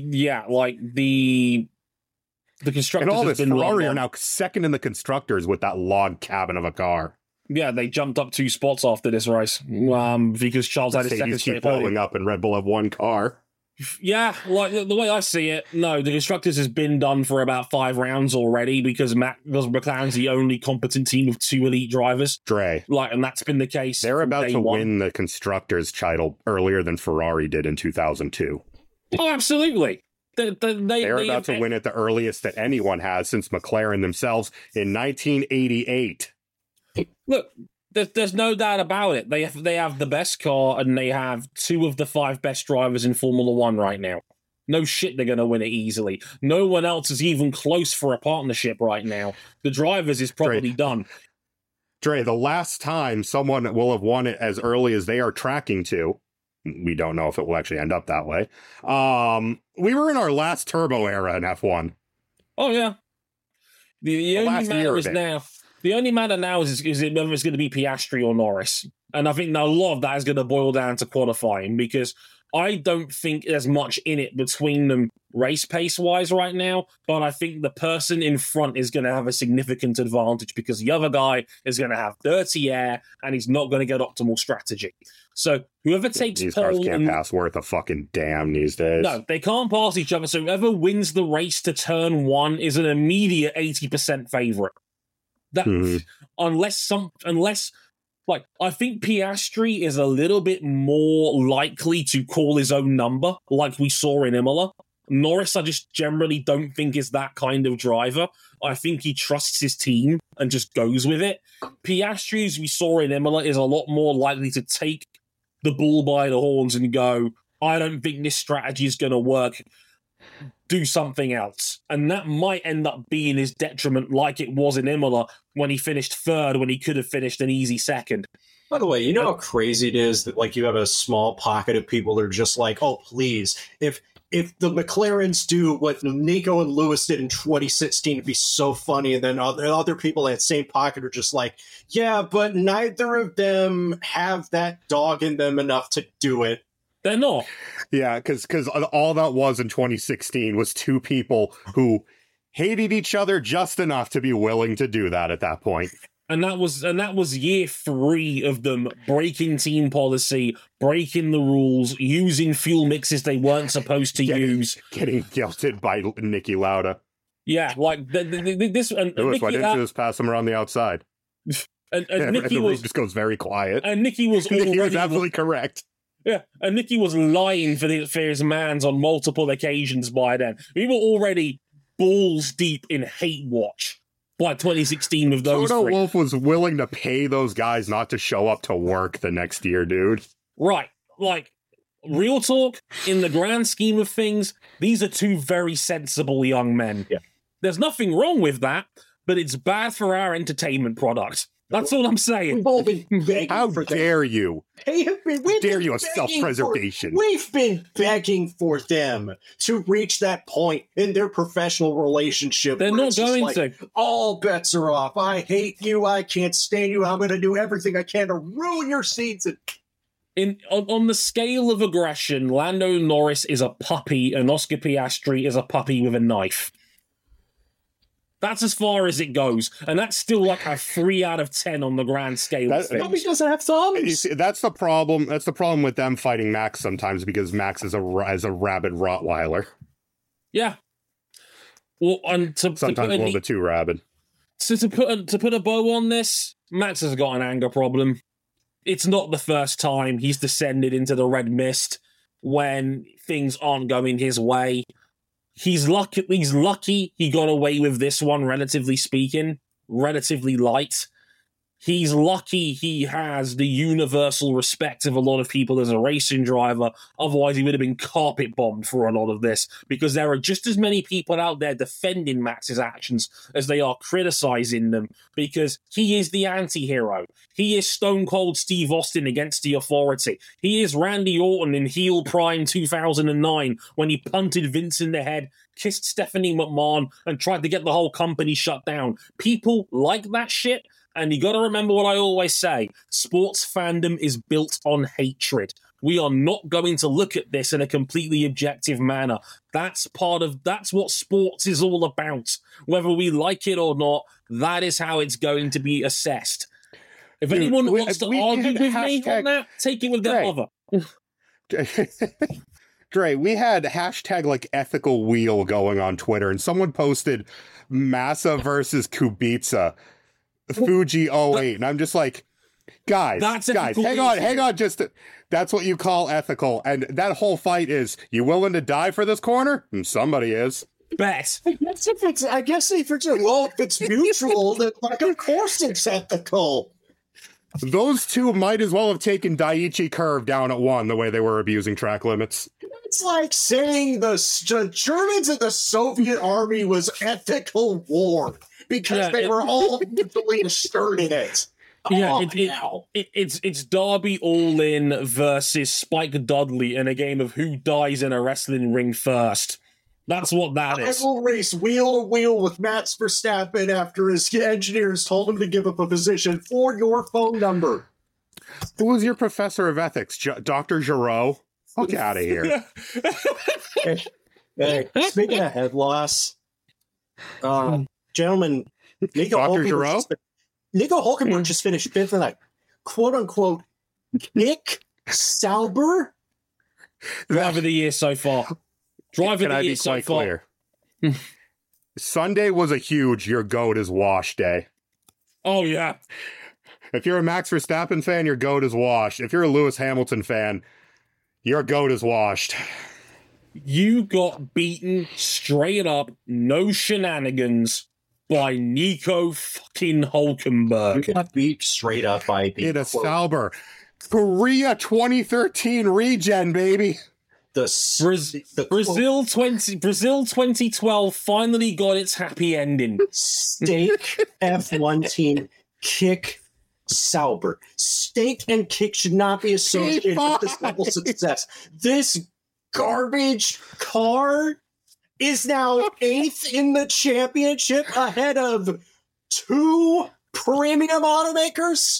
constructors and all this, Ferrari are now second in the constructors with that log cabin of a car. Yeah, they jumped up 2 spots after this race because Charles had his second straight podium. Up and Red Bull have 1 car. Yeah, like the way I see it, no, the constructors has been done for about 5 rounds already because McLaren's the only competent team with 2 elite drivers. Dre. And that's been the case. They're about to win the constructors title earlier than Ferrari did in 2002. Oh, absolutely. They're about to win it the earliest that anyone has since McLaren themselves in 1988. Look, there's no doubt about it. They have the best car, and they have 2 of the 5 best drivers in Formula 1 right now. No shit, they're going to win it easily. No one else is even close for a partnership right now. The drivers is probably done. Dre, the last time someone will have won it as early as they are tracking to, we don't know if it will actually end up that way. We were in our last turbo era in F1. Oh, yeah. The only matter is now... The only matter now is whether it's going to be Piastri or Norris. And I think a lot of that is going to boil down to qualifying, because I don't think there's much in it between them race pace-wise right now, but I think the person in front is going to have a significant advantage because the other guy is going to have dirty air and he's not going to get optimal strategy. So whoever takes these cars can't pass worth a fucking damn these days. No, they can't pass each other, so whoever wins the race to turn 1 is an immediate 80% favorite. Unless I think Piastri is a little bit more likely to call his own number, like we saw in Imola. Norris, I just generally don't think is that kind of driver. I think he trusts his team and just goes with it. Piastri, as we saw in Imola, is a lot more likely to take the bull by the horns and go, I don't think this strategy is going to work. Do something else. And that might end up being his detriment, like it was in Imola when he finished 3rd when he could have finished an easy 2nd. By the way, you know how crazy it is that you have a small pocket of people that are just like, oh, please, if the McLarens do what Nico and Lewis did in 2016, it'd be so funny. And then other people in that same pocket are just like, yeah, but neither of them have that dog in them enough to do it. They're not. Yeah, because all that was in 2016 was 2 people who hated each other just enough to be willing to do that at that point. And that was year 3 of them breaking team policy, breaking the rules, using fuel mixes they weren't supposed to use. Getting guilted by Niki Lauda. Yeah, like this. And Lewis, why didn't you just pass him around the outside? And Niki just goes very quiet. And Niki was already... He was absolutely correct. Yeah, and Niki was lying for his mans on multiple occasions by then. We were already balls deep in hate watch by 2016 with those Toto three. Wolff was willing to pay those guys not to show up to work the next year, dude. Right. Like, real talk, in the grand scheme of things, these are 2 very sensible young men. Yeah. There's nothing wrong with that, but it's bad for our entertainment product. That's all I'm saying. We've all been begging How for dare you? Dare you of self-preservation? We've been begging for them to reach that point in their professional relationship. They're not going to. All bets are off. I hate you. I can't stand you. I'm going to do everything I can to ruin your season. On the scale of aggression, Lando Norris is a puppy and Oscar Piastri is a puppy with a knife. That's as far as it goes, and that's still like a 3 out of 10 on the grand scale. Puppy doesn't have thumbs. See, that's the problem. That's the problem with them fighting Max sometimes, because Max is a rabid Rottweiler. Yeah. Well, and sometimes a little bit too rabid. So to put a bow on this, Max has got an anger problem. It's not the first time he's descended into the red mist when things aren't going his way. He's lucky he got away with this one, relatively speaking, relatively light. He's lucky he has the universal respect of a lot of people as a racing driver. Otherwise, he would have been carpet bombed for a lot of this, because there are just as many people out there defending Max's actions as they are criticizing them, because he is the anti-hero. He is Stone Cold Steve Austin against the authority. He is Randy Orton in heel prime 2009 when he punted Vince in the head, kissed Stephanie McMahon, and tried to get the whole company shut down. People like that shit. And you got to remember what I always say. Sports fandom is built on hatred. We are not going to look at this in a completely objective manner. That's what sports is all about. Whether we like it or not, that is how it's going to be assessed. If anyone wants to argue with me on that, take it with their mother. Dre, we had hashtag like ethical wheel going on Twitter, and someone posted Massa versus Kubica. Fuji 08, and I'm just like, guys, hang on, that's what you call ethical, and that whole fight is, you willing to die for this corner? And somebody is. Bet. I guess if it's mutual, then like, of course it's ethical. Those two might as well have taken Daiichi Curve down at 1 the way they were abusing track limits. It's like saying the Germans in the Soviet army was ethical war. Because they were all mentally stern in it. It's Darby Allin versus Spike Dudley in a game of who dies in a wrestling ring first. That's what that is. I will race wheel to wheel with Max Verstappen after his engineers told him to give up a position for your phone number. Who was your professor of ethics? Dr. Giroux? Fuck out of here. Hey, speaking of head loss, gentlemen, Nico Hulkenberg just finished 5th in that quote-unquote Nick Sauber. Driver of the year so far. Driver of the year so far. Clear? Sunday was a huge your goat is washed day. Oh, yeah. If you're a Max Verstappen fan, your goat is washed. If you're a Lewis Hamilton fan, your goat is washed. You got beaten straight up, no shenanigans, by Nico fucking Hulkenberg. You got beat straight up by a Sauber. Korea 2013 regen, baby. Brazil 2012 finally got its happy ending. Steak F1 team kick Sauber. Steak and kick should not be associated with this level of success. This garbage car is now 8th in the championship ahead of 2 premium automakers.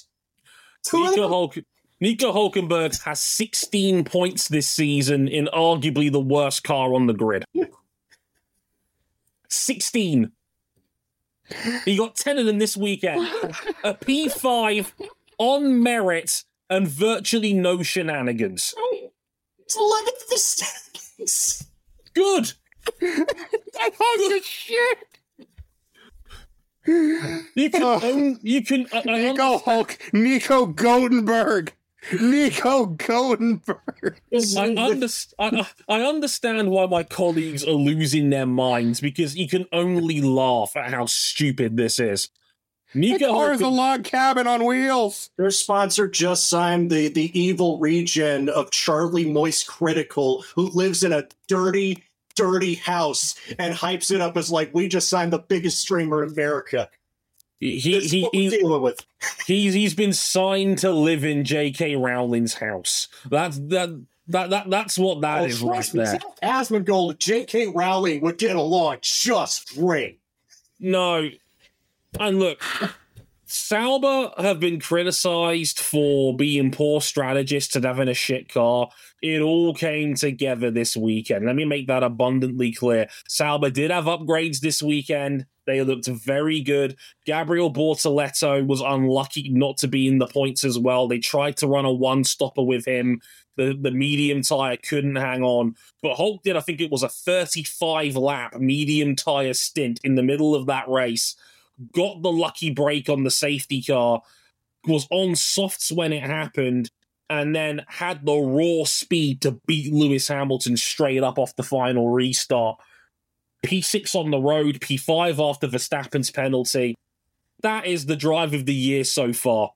Nico Hulkenberg has 16 points this season in arguably the worst car on the grid. 16. He got 10 of them this weekend. A P5 on merit and virtually no shenanigans. It's 11th for standings. Good. That hunk of shit. You can. Nico Hulk, Nico Gothenburg. Nico Gothenburg. I understand why my colleagues are losing their minds, because you can only laugh at how stupid this is. Nico Hulk is a log cabin on wheels. Their sponsor just signed the evil regen of Charlie Moist Critical, who lives in a dirty house and hypes it up as like, we just signed the biggest streamer in America. He's dealing with. He's been signed to live in J.K. Rowling's house. That's what that is right there. Asmongold and J.K. Rowling would get along just great. No, and look, Sauber have been criticized for being poor strategists and having a shit car. It all came together this weekend. Let me make that abundantly clear. Sauber did have upgrades this weekend. They looked very good. Gabriel Bortoleto was unlucky not to be in the points as well. They tried to run a one-stopper with him. The medium tyre couldn't hang on. But Hulk did, I think it was a 35-lap medium tyre stint in the middle of that race. Got the lucky break on the safety car. Was on softs when it happened. And then had the raw speed to beat Lewis Hamilton straight up off the final restart. P6 on the road, P5 after Verstappen's penalty. That is the drive of the year so far.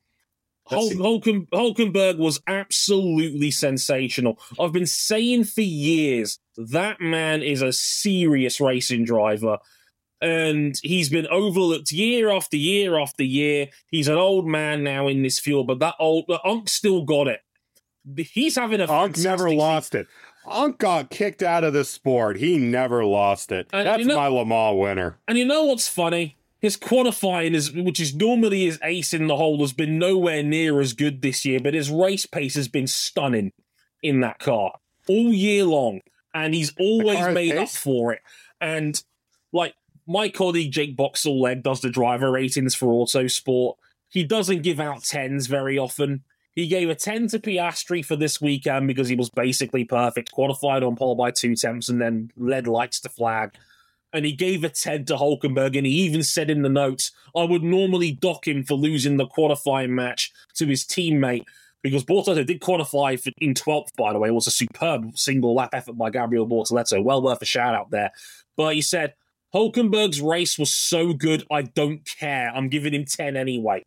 Hulkenberg was absolutely sensational. I've been saying for years, that man is a serious racing driver. And he's been overlooked year after year after year. He's an old man now in this field, but Unk still got it. He's having a Unk never lost it. Unk got kicked out of this sport. He never lost it. That's my Le Mans winner. And you know what's funny? His qualifying, which is normally his ace in the hole, has been nowhere near as good this year, but his race pace has been stunning in that car all year long. And he's always made up for it. And like my colleague Jake Boxall-Legg does the driver ratings for Autosport. He doesn't give out 10s very often. He gave a 10 to Piastri for this weekend because he was basically perfect, qualified on pole by 2/10 and then led lights to flag. And he gave a 10 to Hulkenberg, and he even said in the notes, I would normally dock him for losing the qualifying match to his teammate, because Bortoleto did qualify in 12th, by the way. It was a superb single lap effort by Gabriel Bortoleto. Well worth a shout out there. But he said, Hulkenberg's race was so good, I don't care. I'm giving him 10 anyway.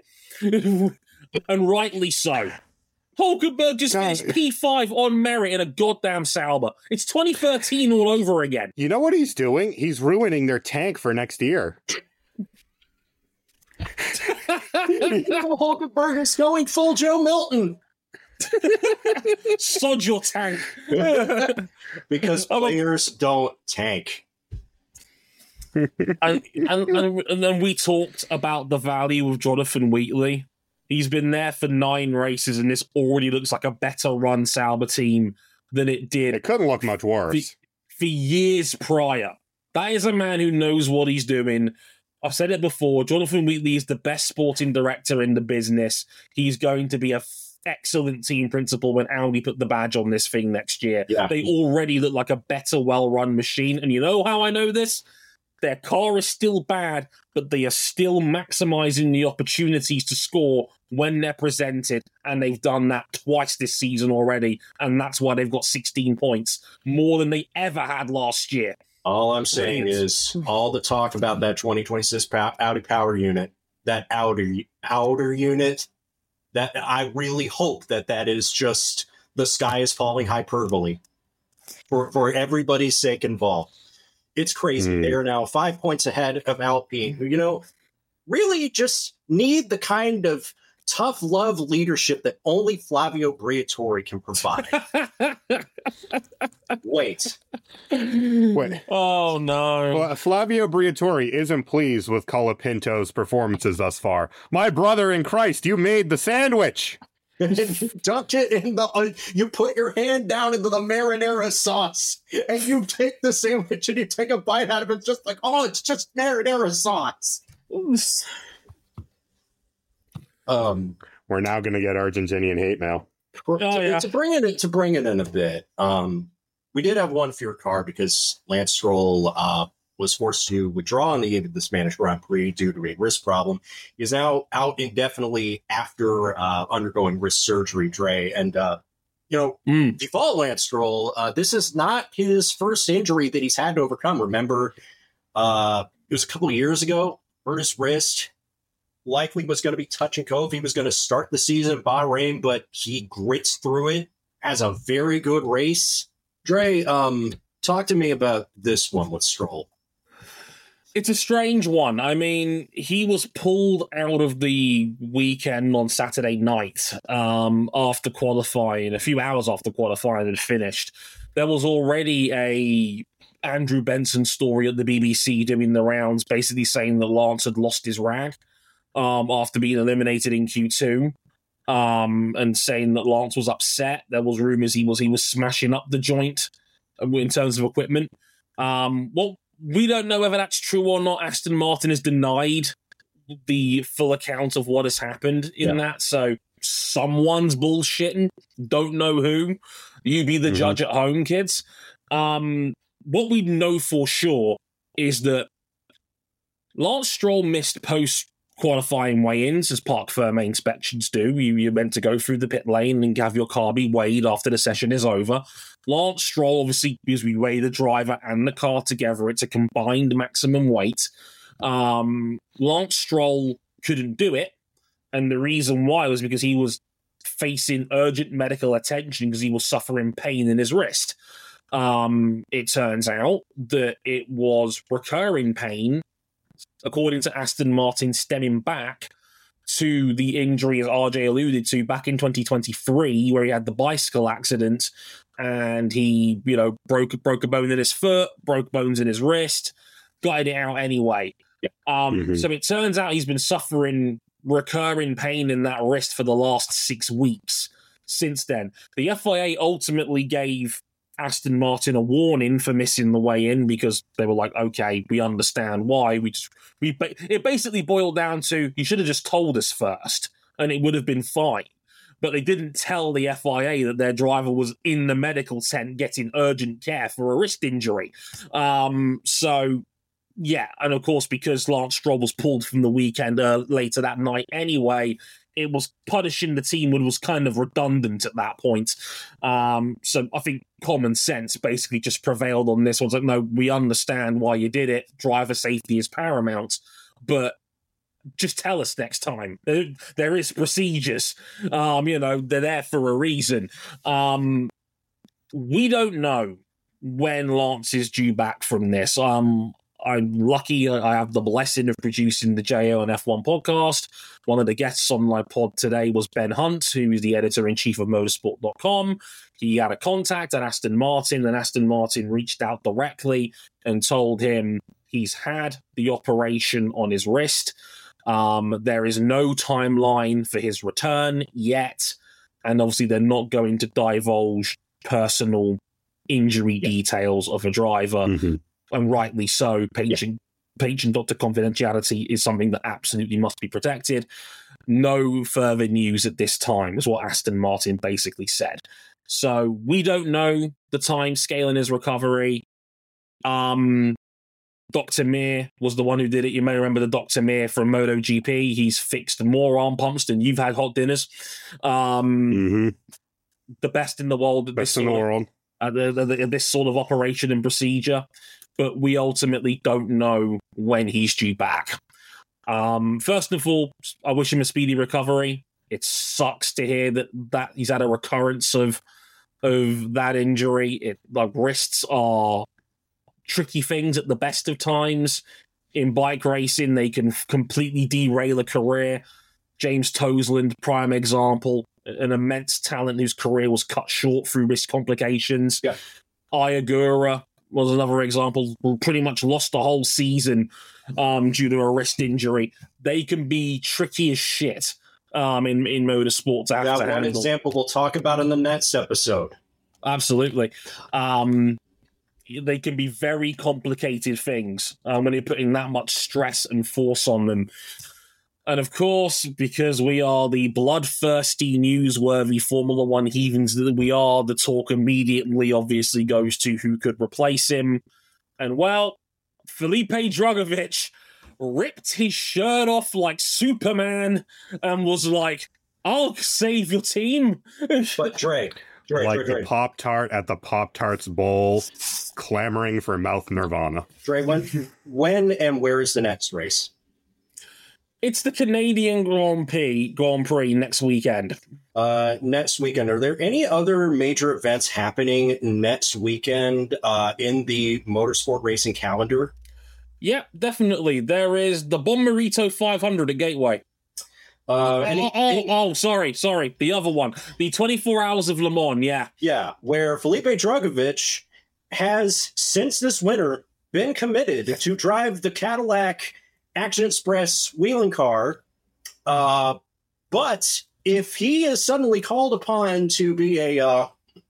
And rightly so. Hulkenberg just finished P5 on merit in a goddamn Sauber. It's 2013 all over again. You know what he's doing? He's ruining their tank for next year. Hulkenberg is going full Joe Milton. Sod your tank. Because players don't tank. And then we talked about the value of Jonathan Wheatley. He's been there for 9 races, and this already looks like a better run Sauber team than it did. It couldn't look much worse. For years prior. That is a man who knows what he's doing. I've said it before, Jonathan Wheatley is the best sporting director in the business. He's going to be an excellent team principal when Audi put the badge on this thing next year. Yeah. They already look like a better, well-run machine. And you know how I know this? Their car is still bad, but they are still maximizing the opportunities to score when they're presented, and they've done that twice this season already, and that's why they've got 16 points, more than they ever had last year. All I'm saying is all the talk about that 2026 Audi power unit, that outer unit, that I really hope that is just the sky is falling hyperbole for everybody's sake involved. It's crazy. They are now 5 points ahead of Alpine, who, really just need the kind of tough love leadership that only Flavio Briatore can provide. Wait. Oh, no. Well, Flavio Briatore isn't pleased with Colapinto's performances thus far. My brother in Christ, you made the sandwich. Dunk it in you put your hand down into the marinara sauce, and you take the sandwich and you take a bite out of it, just like, oh, it's just marinara sauce. We're now going to get Argentinian hate mail. To bring it in a bit, we did have one fear car because Lance Stroll was forced to withdraw in the end of the Spanish Grand Prix due to a wrist problem. He is now out indefinitely after undergoing wrist surgery, Dre. And, default Lance Stroll, this is not his first injury that he's had to overcome. Remember, it was a couple of years ago, hurt his wrist. Likely was going to be touch and go if he was going to start the season at Bahrain, but he grits through it, has a very good race. Dre, talk to me about this one with Stroll. It's a strange one. I mean, he was pulled out of the weekend on Saturday night after qualifying, a few hours after qualifying had finished. There was already a Andrew Benson story at the BBC doing the rounds, basically saying that Lance had lost his rag after being eliminated in Q2, and saying that Lance was upset. There was rumors he was smashing up the joint in terms of equipment. Well, we don't know whether that's true or not. Aston Martin has denied the full account of what has happened in that, so someone's bullshitting. Don't know who. You be the judge at home, kids. What we know for sure is that Lance Stroll missed post-qualifying weigh-ins, as Parc Fermé inspections do. You're meant to go through the pit lane and have your car be weighed after the session is over. Lance Stroll, obviously, because we weigh the driver and the car together, it's a combined maximum weight. Lance Stroll couldn't do it, and the reason why was because he was facing urgent medical attention because he was suffering pain in his wrist. It turns out that it was recurring pain, according to Aston Martin, stemming back to the injury, as RJ alluded to, back in 2023, where he had the bicycle accident and he, broke a bone in his foot, broke bones in his wrist, got it out anyway. So it turns out he's been suffering recurring pain in that wrist for the last 6 weeks since then. The FIA ultimately gave Aston Martin a warning for missing the weigh-in because they were like, okay, we understand why. It basically boiled down to, you should have just told us first and it would have been fine. But they didn't tell the FIA that their driver was in the medical tent getting urgent care for a wrist injury. Yeah, and of course, because Lance Stroll was pulled from the weekend later that night anyway, it was punishing the team was kind of redundant at that point. So I think common sense basically just prevailed on this one. It's like, no, we understand why you did it. Driver safety is paramount, but just tell us next time. There is procedures. They're there for a reason. We don't know when Lance is due back from this. I'm lucky I have the blessing of producing the JO and F1 podcast. One of the guests on my pod today was Ben Hunt, who is the editor-in-chief of motorsport.com. He had a contact at Aston Martin, and Aston Martin reached out directly and told him he's had the operation on his wrist. There is no timeline for his return yet, and obviously they're not going to divulge personal injury details of a driver. And rightly so. Patient doctor confidentiality is something that absolutely must be protected. No further news at this time, is what Aston Martin basically said. So we don't know the time scale in his recovery. Dr. Mir was the one who did it. You may remember the Dr. Mir from MotoGP. He's fixed more arm pumps than you've had hot dinners. The best in the world at this sort of operation and procedure. But we ultimately don't know when he's due back. First of all, I wish him a speedy recovery. It sucks to hear that he's had a recurrence of that injury. Wrists are tricky things at the best of times. In bike racing, they can completely derail a career. James Toseland, prime example, an immense talent whose career was cut short through wrist complications. Ayagura was another example, who pretty much lost the whole season due to a wrist injury. They can be tricky as shit in motorsports. One example we'll talk about in the next episode. Absolutely. they can be very complicated things when you're putting that much stress and force on them. And of course, because we are the bloodthirsty, newsworthy Formula One heathens that we are, the talk immediately obviously goes to who could replace him. And well, Felipe Drugovich ripped his shirt off like Superman and was like, I'll save your team. But Dre, the Pop-Tart at the Pop-Tarts Bowl, clamoring for mouth nirvana. Dre, when and where is the next race? It's the Canadian Grand Prix next weekend. Next weekend. Are there any other major events happening next weekend in the motorsport racing calendar? Yeah, definitely. There is the Bommarito 500 at Gateway. Sorry. The other one. The 24 Hours of Le Mans, yeah. Yeah, where Felipe Drugovich has, since this winter, been committed to drive the Cadillac Action Express wheeling car. But if he is suddenly called upon to be a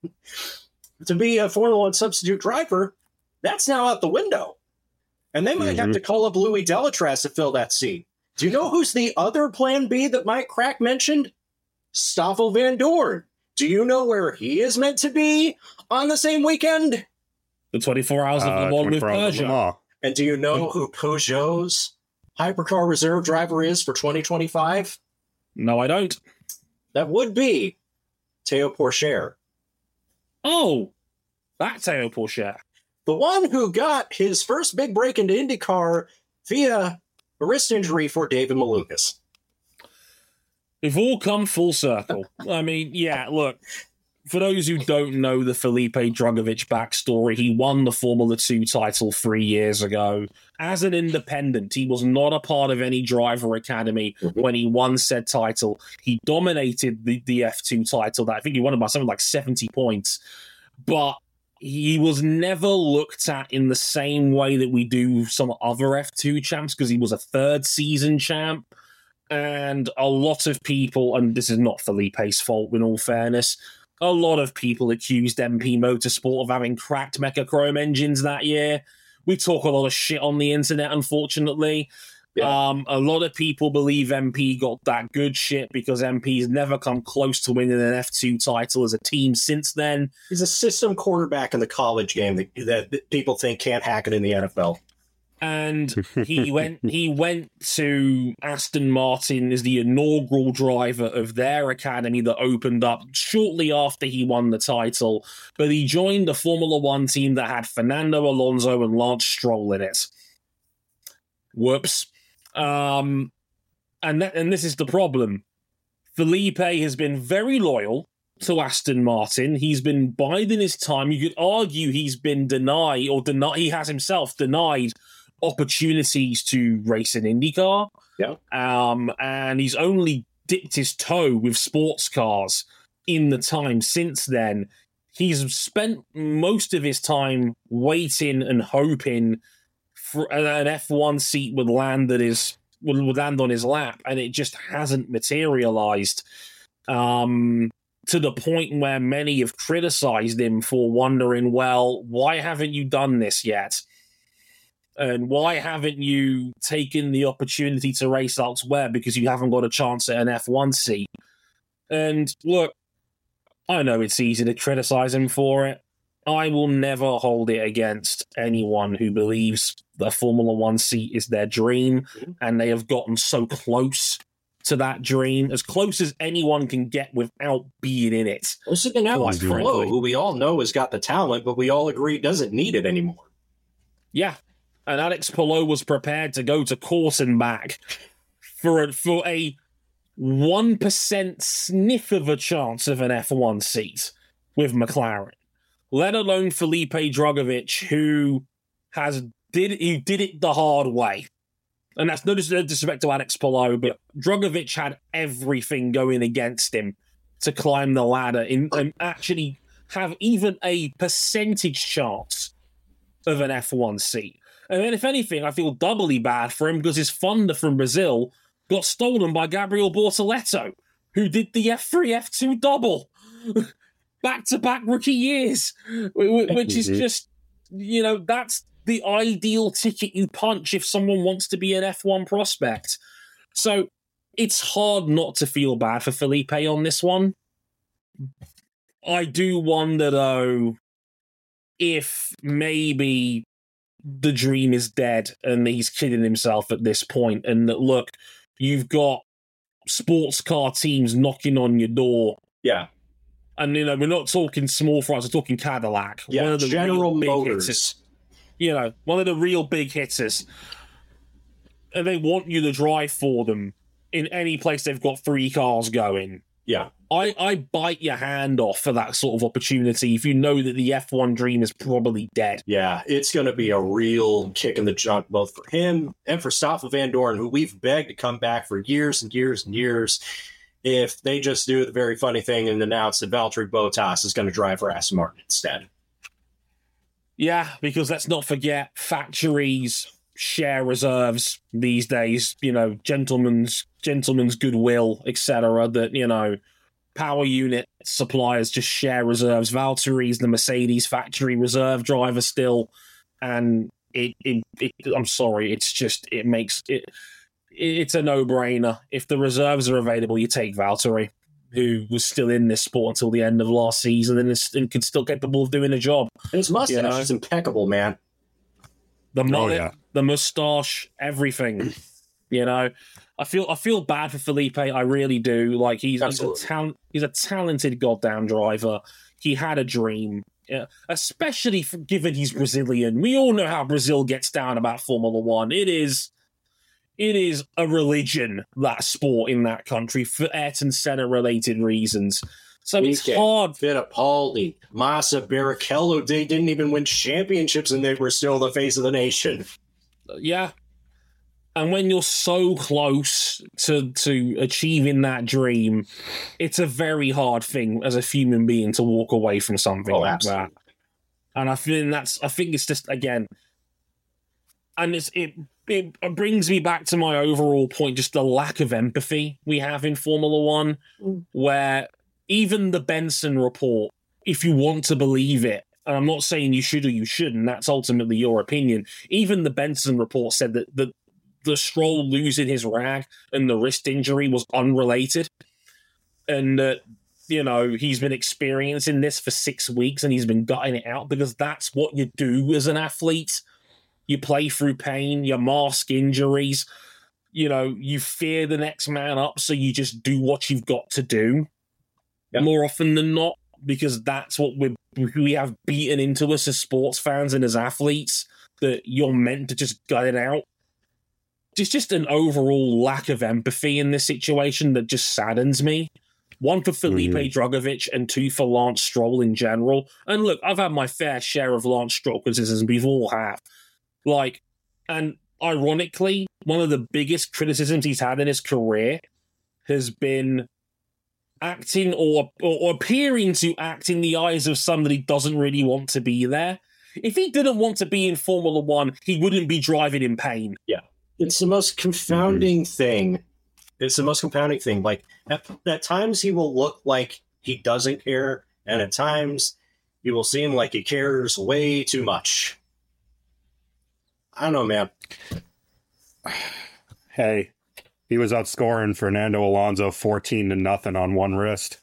Formula One substitute driver, that's now out the window. And they might have to call up Louis Delatraz to fill that seat. Do you know who's the other plan B that Mike Crack mentioned? Stoffel Van Dorn. Do you know where he is meant to be on the same weekend? The 24 Hours of Le Mans with Peugeot. And do you know who Peugeot's hypercar reserve driver is for 2025? No, I don't. That would be Théo Pourchaire. Oh, that Théo Pourchaire. The one who got his first big break into IndyCar via a wrist injury for David Malukas. We've all come full circle. I mean, yeah, look, for those who don't know the Felipe Drugovich backstory, he won the Formula 2 title 3 years ago. As an independent, he was not a part of any driver academy when he won said title. He dominated the F2 title. I think he won it by something like 70 points. But he was never looked at in the same way that we do some other F2 champs because he was a third season champ. And a lot of people, and this is not Felipe's fault in all fairness, a lot of people accused MP Motorsport of having cracked Mechachrome engines that year. We talk a lot of shit on the internet, unfortunately. Yeah. A lot of people believe MP got that good shit because MP's never come close to winning an F2 title as a team since then. He's a system quarterback in the college game that people think can't hack it in the NFL. And he went to Aston Martin as the inaugural driver of their academy that opened up shortly after he won the title. But he joined a Formula One team that had Fernando Alonso and Lance Stroll in it. Whoops. And this is the problem. Felipe has been very loyal to Aston Martin. He's been biding his time. You could argue he's been he has himself denied opportunities to race an IndyCar. Yeah. And he's only dipped his toe with sports cars in the time since then. He's spent most of his time waiting and hoping for an F1 seat would land on his lap, and it just hasn't materialized. To the point where many have criticized him for wondering, well, why haven't you done this yet? And why haven't you taken the opportunity to race elsewhere because you haven't got a chance at an F1 seat? And look, I know it's easy to criticize him for it. I will never hold it against anyone who believes the Formula One seat is their dream, and they have gotten so close to that dream, as close as anyone can get without being in it. Listen to Alex Palou, who we all know has got the talent, but we all agree doesn't need it anymore. Yeah, and Alex Palou was prepared to go to course and back for a 1% sniff of a chance of an F1 seat with McLaren. Let alone Felipe Drugovich, who did it the hard way. And that's no disrespect to Alex Palou, but Drugovich had everything going against him to climb the ladder and actually have even a percentage chance of an F1 seat. And then, if anything, I feel doubly bad for him because his Fonda from Brazil got stolen by Gabriel Bortoleto, who did the F3, F2 double. Back-to-back rookie years, which is just that's the ideal ticket you punch if someone wants to be an F1 prospect. So it's hard not to feel bad for Felipe on this one. I do wonder, though, if maybe the dream is dead and he's kidding himself at this point, and that, look, you've got sports car teams knocking on your door. Yeah. And, we're not talking small fries, we're talking Cadillac. Yeah, one of the General Motors. Hitters, one of the real big hitters. And they want you to drive for them in any place they've got 3 cars going. Yeah. I bite your hand off for that sort of opportunity if you know that the F1 dream is probably dead. Yeah, it's going to be a real kick in the junk, both for him and for Stoffel Vandoorne, who we've begged to come back for years and years and years. If they just do the very funny thing and announce that Valtteri Bottas is going to drive for Aston Martin instead. Yeah, because let's not forget, factories share reserves these days, gentlemen's goodwill, etc. That, power unit suppliers just share reserves. Valtteri's the Mercedes factory reserve driver still, and I'm sorry, it's a no-brainer. If the reserves are available, you take Valtteri, who was still in this sport until the end of last season and could still capable of doing a job. And his mustache is impeccable, man. The mullet, the mustache, everything. I feel bad for Felipe. I really do. Like, he's a talented goddamn driver. He had a dream, especially given he's Brazilian. We all know how Brazil gets down about Formula One. It is a religion, that sport in that country, for Ayrton Senna related reasons. So it's hard. Fittipaldi, Massa, Barrichello, they didn't even win championships and they were still the face of the nation. Yeah. And when you're so close to achieving that dream, it's a very hard thing as a human being to walk away from something like that. And I think it's just, again, and it brings me back to my overall point, just the lack of empathy we have in Formula One, where even the Benson report, if you want to believe it, and I'm not saying you should or you shouldn't, that's ultimately your opinion, even the Benson report said that the Stroll losing his rag and the wrist injury was unrelated, and that, he's been experiencing this for 6 weeks and he's been gutting it out because that's what you do as an athlete. You play through pain, you mask injuries, you fear the next man up, so you just do what you've got to do more often than not, because that's what we have beaten into us as sports fans and as athletes, that you're meant to just gut it out. It's just an overall lack of empathy in this situation that just saddens me. 1 for Felipe Drugovich and 2 for Lance Stroll in general. And look, I've had my fair share of Lance Stroll criticism. We all have. And ironically, one of the biggest criticisms he's had in his career has been acting or appearing to act in the eyes of somebody who doesn't really want to be there. If he didn't want to be in Formula One, he wouldn't be driving in pain. Yeah. It's the most confounding thing. It's the most confounding thing. Like, at times he will look like he doesn't care, and at times he will seem like he cares way too much. I don't know, man. Hey, he was outscoring Fernando Alonso 14-0 on one wrist.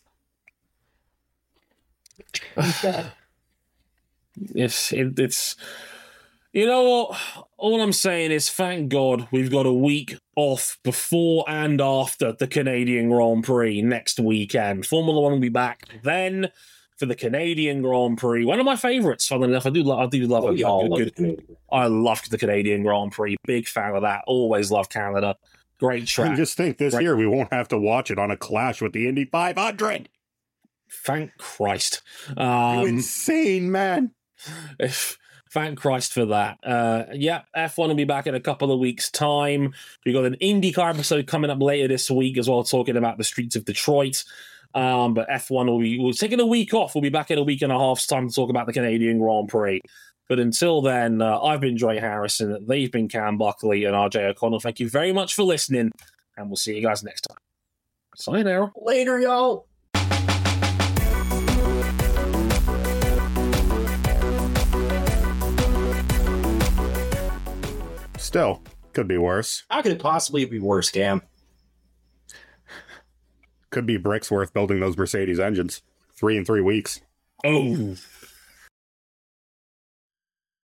It's all I'm saying is, thank God we've got a week off before and after the Canadian Grand Prix next weekend. Formula One will be back then for the Canadian Grand Prix. One of my favourites, funnily enough. I do love it. I love the Canadian Grand Prix. Big fan of that. Always love Canada. Great track. And just think, this year we won't have to watch it on a clash with the Indy 500. Thank Christ. You insane, man. Thank Christ for that. F1 will be back in a couple of weeks' time. We've got an IndyCar episode coming up later this week as well, talking about the streets of Detroit. But F1 we're taking a week off. We'll be back in a week and a half's time to talk about the Canadian Grand Prix. But until then, I've been Dre Harrison. They've been Cam Buckley and RJ O'Connell. Thank you very much for listening, and we'll see you guys next time. Sayonara. Later, y'all. Still, could be worse. How could it possibly be worse, Cam? Could be bricks worth building those Mercedes engines. 3 in 3 weeks. Oh,